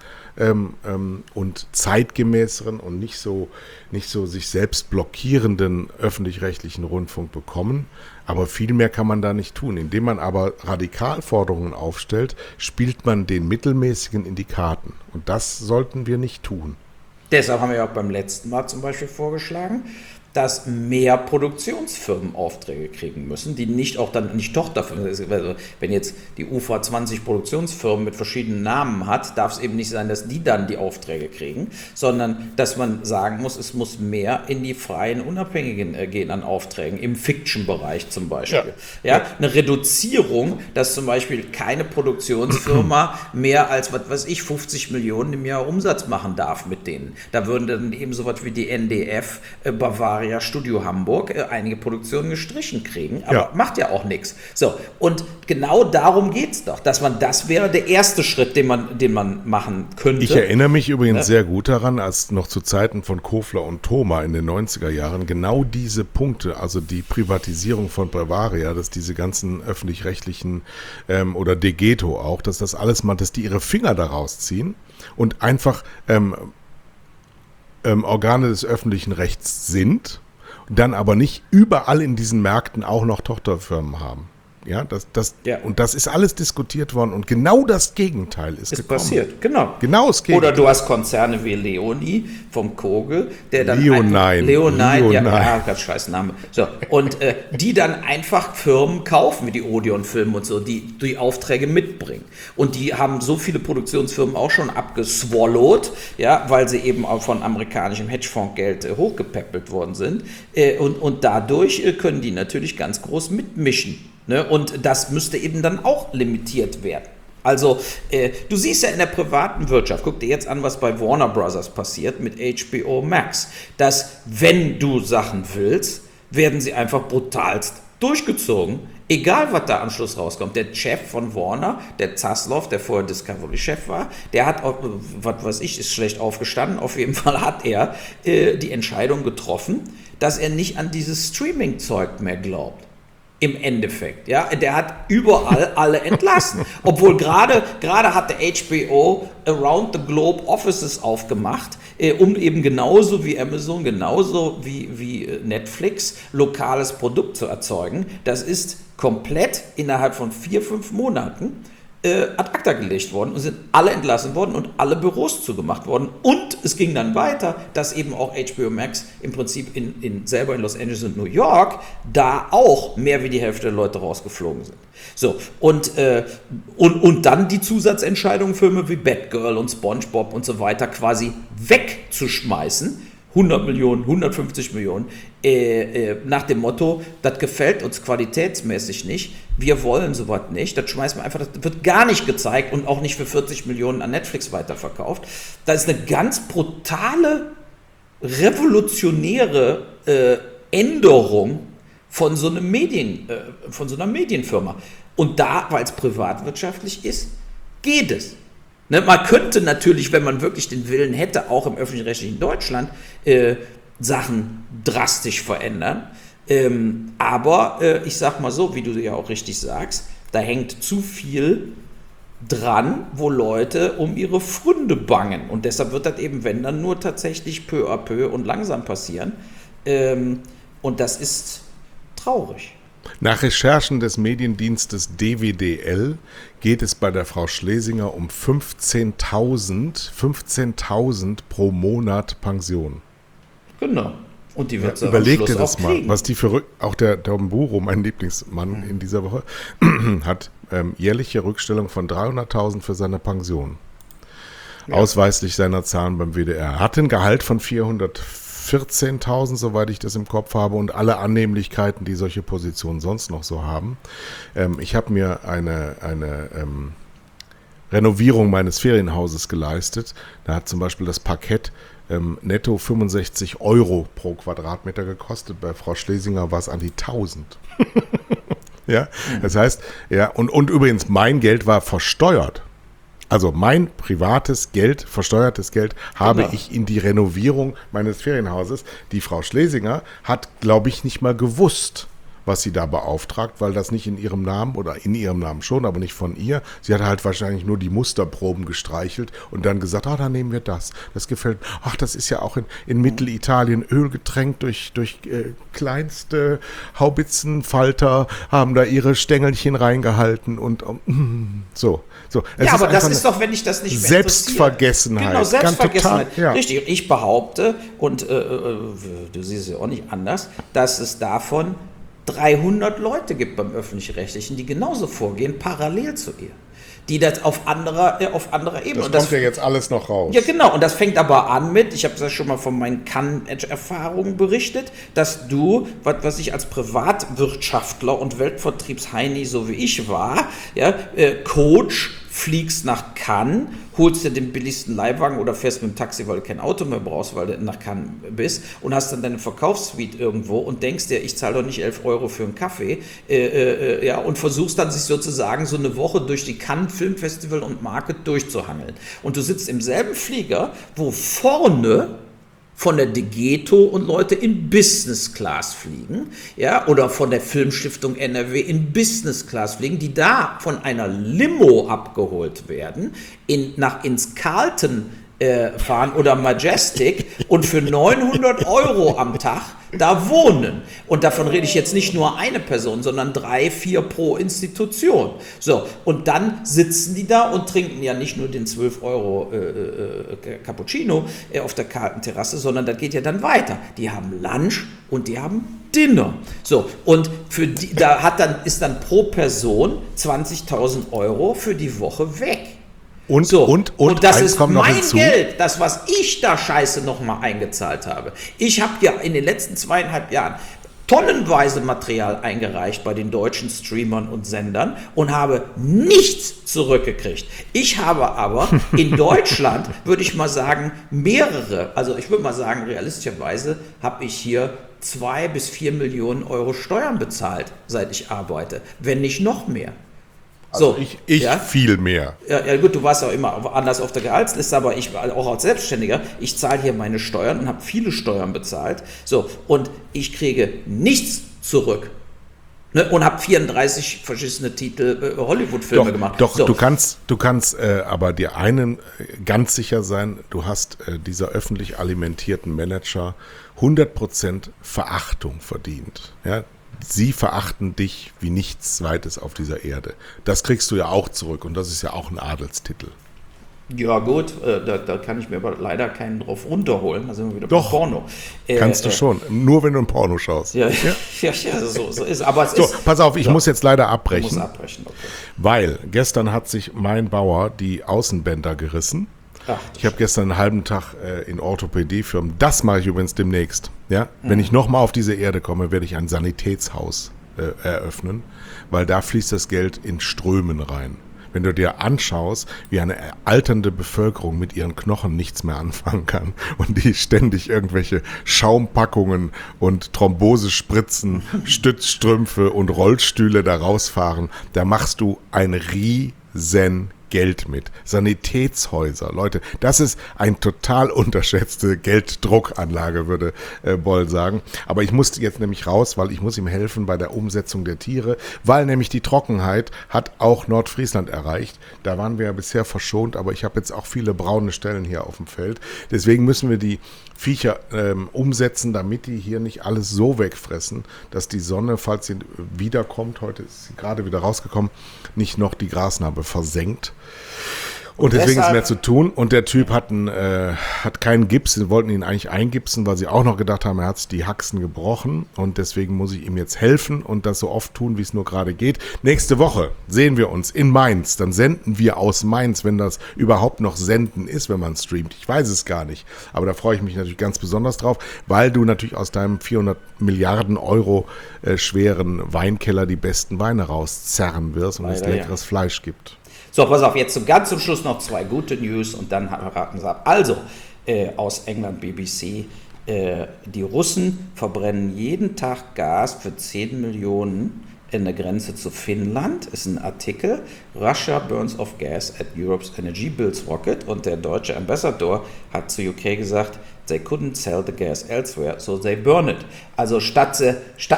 S1: und zeitgemäßeren und nicht so sich selbst blockierenden öffentlich-rechtlichen Rundfunk bekommen. Aber viel mehr kann man da nicht tun. Indem man aber Radikalforderungen aufstellt, spielt man den Mittelmäßigen in die Karten. Und das sollten wir nicht tun.
S2: Deshalb haben wir auch beim letzten Mal zum Beispiel vorgeschlagen, dass mehr Produktionsfirmen Aufträge kriegen müssen, die nicht Tochterfirmen, also wenn jetzt die UFA 20 Produktionsfirmen mit verschiedenen Namen hat, darf es eben nicht sein, dass die dann die Aufträge kriegen, sondern dass man sagen muss, es muss mehr in die freien Unabhängigen gehen an Aufträgen, im Fiction-Bereich zum Beispiel. Ja, eine Reduzierung, dass zum Beispiel keine Produktionsfirma mehr als, 50 Millionen im Jahr Umsatz machen darf mit denen. Da würden dann eben sowas wie die NDF, Bavaria Bavaria Studio Hamburg einige Produktionen gestrichen kriegen, aber macht ja auch nichts. So, und genau darum geht es doch, das wäre der erste Schritt, den man machen könnte.
S1: Ich erinnere mich übrigens sehr gut daran, als noch zu Zeiten von Kofler und Thoma in den 90er Jahren genau diese Punkte, also die Privatisierung von Bavaria, dass diese ganzen öffentlich-rechtlichen oder Degeto auch, dass das alles mal, dass die ihre Finger daraus ziehen und einfach Organe des öffentlichen Rechts sind, dann aber nicht überall in diesen Märkten auch noch Tochterfirmen haben. Ja, und das ist alles diskutiert worden und genau das Gegenteil ist
S2: passiert, genau.
S1: Genau das Gegenteil.
S2: Oder du hast Konzerne wie Leoni vom Kogel, der dann
S1: Leonine,
S2: ja, ganz scheiß Name. So, und die dann einfach Firmen kaufen, wie die Odeon-Film und so, die Aufträge mitbringen. Und die haben so viele Produktionsfirmen auch schon abgeswallowed, ja, weil sie eben auch von amerikanischem Hedgefondsgeld hochgepäppelt worden sind. Und dadurch können die natürlich ganz groß mitmischen. Ne? Und das müsste eben dann auch limitiert werden. Also, du siehst ja in der privaten Wirtschaft, guck dir jetzt an, was bei Warner Brothers passiert mit HBO Max, dass, wenn du Sachen willst, werden sie einfach brutalst durchgezogen, egal was da am Schluss rauskommt. Der Chef von Warner, der Zaslow, der vorher Discovery-Chef war, der hat, was weiß ich, ist schlecht aufgestanden, auf jeden Fall hat er die Entscheidung getroffen, dass er nicht an dieses Streaming-Zeug mehr glaubt. Im Endeffekt, ja, der hat überall alle entlassen. Obwohl gerade hat der HBO around the globe Offices aufgemacht, um eben genauso wie Amazon, genauso wie Netflix lokales Produkt zu erzeugen. Das ist komplett innerhalb von 4-5 Monaten ad acta gelegt worden und sind alle entlassen worden und alle Büros zugemacht worden. Und es ging dann weiter, dass eben auch HBO Max im Prinzip selber in Los Angeles und New York da auch mehr wie die Hälfte der Leute rausgeflogen sind. So, und dann die Zusatzentscheidungen, Filme wie Batgirl und SpongeBob und so weiter quasi wegzuschmeißen. 100 Millionen, 150 Millionen, nach dem Motto, das gefällt uns qualitätsmäßig nicht, wir wollen sowas nicht, das schmeißen wir einfach, das wird gar nicht gezeigt und auch nicht für 40 Millionen an Netflix weiterverkauft. Das ist eine ganz brutale, revolutionäre Änderung von so einer Medienfirma. Und da, weil es privatwirtschaftlich ist, geht es. Ne, man könnte natürlich, wenn man wirklich den Willen hätte, auch im öffentlich-rechtlichen Deutschland Sachen drastisch verändern. Aber ich sag mal so, wie du ja auch richtig sagst, da hängt zu viel dran, wo Leute um ihre Pfründe bangen. Und deshalb wird das eben, wenn dann, nur tatsächlich peu à peu und langsam passieren. Und das ist traurig.
S1: Nach Recherchen des Mediendienstes DWDL geht es bei der Frau Schlesinger um 15.000 pro Monat Pension.
S2: Genau. Und die wird
S1: überleg dir das mal, was die für auch der Mburo, mein Lieblingsmann in dieser Woche, hat jährliche Rückstellung von 300.000 für seine Pension. Ja. Ausweislich seiner Zahlen beim WDR. Hat ein Gehalt von 414.000, soweit ich das im Kopf habe, und alle Annehmlichkeiten, die solche Positionen sonst noch so haben. Ich habe mir eine Renovierung meines Ferienhauses geleistet. Da hat zum Beispiel das Parkett netto 65 € pro Quadratmeter gekostet. Bei Frau Schlesinger war es an die 1000. Ja, das heißt, ja, und übrigens, mein Geld war versteuert. Also mein privates Geld, versteuertes Geld, habe ich in die Renovierung meines Ferienhauses. Die Frau Schlesinger hat, glaube ich, nicht mal gewusst, was sie da beauftragt, weil das nicht in ihrem Namen, oder in ihrem Namen schon, aber nicht von ihr. Sie hat halt wahrscheinlich nur die Musterproben gestreichelt und dann gesagt, dann nehmen wir das. Das gefällt, das ist ja auch in Mittelitalien ölgetränkt durch kleinste Haubitzenfalter, haben da ihre Stängelchen reingehalten und so.
S2: Es ja, aber das ist doch, wenn ich das nicht mehr
S1: Selbstvergessenheit.
S2: Genau, Selbstvergessenheit.
S1: Total, ja.
S2: Richtig. Ich behaupte, und du siehst es ja auch nicht anders, dass es davon 300 Leute gibt beim Öffentlich-Rechtlichen, die genauso vorgehen, parallel zu ihr. Die das auf anderer Ebene.
S1: Das kommt ja jetzt alles noch raus.
S2: Ja, genau. Und das fängt aber an mit, ich habe das schon mal von meinen Cannes-Erfahrungen berichtet, dass du, was ich als Privatwirtschaftler und Weltvertriebsheini, so wie ich war, ja, Coach fliegst nach Cannes, holst dir den billigsten Leihwagen oder fährst mit dem Taxi, weil du kein Auto mehr brauchst, weil du nach Cannes bist und hast dann deine Verkaufssuite irgendwo und denkst dir, ich zahle doch nicht 11 Euro für einen Kaffee, und versuchst dann sich sozusagen so eine Woche durch die Cannes Filmfestival und Market durchzuhangeln. Und du sitzt im selben Flieger, wo vorne von der Degeto und Leute in Business Class fliegen, ja, oder von der Filmstiftung NRW in Business Class fliegen, die da von einer Limo abgeholt werden, ins Carlton fahren oder Majestic und für 900 Euro am Tag da wohnen. Und davon rede ich jetzt nicht nur eine Person, sondern 3, 4 pro Institution. So, und dann sitzen die da und trinken ja nicht nur den 12 Euro Cappuccino auf der kalten Terrasse, sondern das geht ja dann weiter. Die haben Lunch und die haben Dinner. So, und für die, ist dann pro Person 20.000 Euro für die Woche weg. Und das ist mein Geld, das, was ich da scheiße nochmal eingezahlt habe. Ich habe ja in den letzten 2,5 Jahren tonnenweise Material eingereicht bei den deutschen Streamern und Sendern und habe nichts zurückgekriegt. Ich habe aber in Deutschland, würde ich mal sagen, also ich würde mal sagen, realistischerweise habe ich hier 2 bis 4 Millionen Euro Steuern bezahlt, seit ich arbeite, wenn nicht noch mehr.
S1: Also ich ja? Viel mehr.
S2: Ja, gut, du warst ja immer anders auf der Gehaltsliste, aber ich auch als Selbstständiger, ich zahle hier meine Steuern und habe viele Steuern bezahlt. So, und ich kriege nichts zurück. Ne, und habe 34 verschissene Titel Hollywood-Filme gemacht.
S1: Doch, so. Du kannst aber dir einen ganz sicher sein, du hast dieser öffentlich alimentierten Manager 100% Verachtung verdient. Ja? Sie verachten dich wie nichts Zweites auf dieser Erde. Das kriegst du ja auch zurück und das ist ja auch ein Adelstitel.
S2: Ja gut, da kann ich mir aber leider keinen drauf runterholen. Da sind wir wieder bei Porno.
S1: Kannst du schon, nur wenn du ein Porno schaust.
S2: Ja, so ist. Aber
S1: pass auf, ich muss jetzt leider abbrechen.
S2: Du musst abbrechen, okay.
S1: Weil gestern hat sich mein Bauer die Außenbänder gerissen. Ich habe gestern einen halben Tag in Orthopädiefirmen, das mache ich übrigens demnächst. Ja? Wenn ich nochmal auf diese Erde komme, werde ich ein Sanitätshaus eröffnen, weil da fließt das Geld in Strömen rein. Wenn du dir anschaust, wie eine alternde Bevölkerung mit ihren Knochen nichts mehr anfangen kann und die ständig irgendwelche Schaumpackungen und Thrombosespritzen, Stützstrümpfe und Rollstühle da rausfahren, da machst du ein riesen Geld mit. Sanitätshäuser, Leute, das ist eine total unterschätzte Gelddruckanlage, würde Boll sagen. Aber ich musste jetzt nämlich raus, weil ich muss ihm helfen bei der Umsetzung der Tiere, weil nämlich die Trockenheit hat auch Nordfriesland erreicht. Da waren wir ja bisher verschont, aber ich habe jetzt auch viele braune Stellen hier auf dem Feld. Deswegen müssen wir die Viecher umsetzen, damit die hier nicht alles so wegfressen, dass die Sonne, falls sie wiederkommt, heute ist sie gerade wieder rausgekommen, nicht noch die Grasnarbe versenkt. Und deswegen ist mehr zu tun. Und der Typ hat keinen Gips. Sie wollten ihn eigentlich eingipsen, weil sie auch noch gedacht haben, er hat sich die Haxen gebrochen. Und deswegen muss ich ihm jetzt helfen und das so oft tun, wie es nur gerade geht. Nächste Woche sehen wir uns in Mainz. Dann senden wir aus Mainz, wenn das überhaupt noch senden ist, wenn man streamt. Ich weiß es gar nicht. Aber da freue ich mich natürlich ganz besonders drauf, weil du natürlich aus deinem 400 Milliarden Euro schweren Weinkeller die besten Weine rauszerren wirst und es leckeres Fleisch gibt.
S2: So, pass auf, jetzt ganz zum Schluss noch 2 gute News und dann raten sie ab. Also, aus England BBC, die Russen verbrennen jeden Tag Gas für 10 Millionen in der Grenze zu Finnland. Ist ein Artikel, Russia burns off gas at Europe's energy bills rocket, und der deutsche Ambassador hat zu UK gesagt, they couldn't sell the gas elsewhere, so they burn it. Also statt sie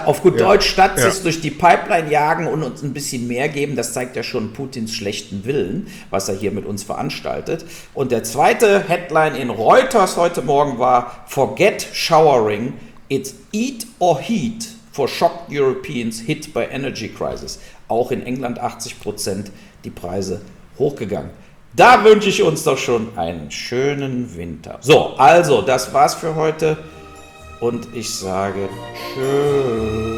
S2: es durch die Pipeline jagen und uns ein bisschen mehr geben, das zeigt ja schon Putins schlechten Willen, was er hier mit uns veranstaltet. Und der zweite Headline in Reuters heute Morgen war, forget showering, it's eat or heat for shocked Europeans hit by energy crisis. Auch in England 80% die Preise hochgegangen. Da wünsche ich uns doch schon einen schönen Winter. So, also, das war's für heute und ich sage tschüss.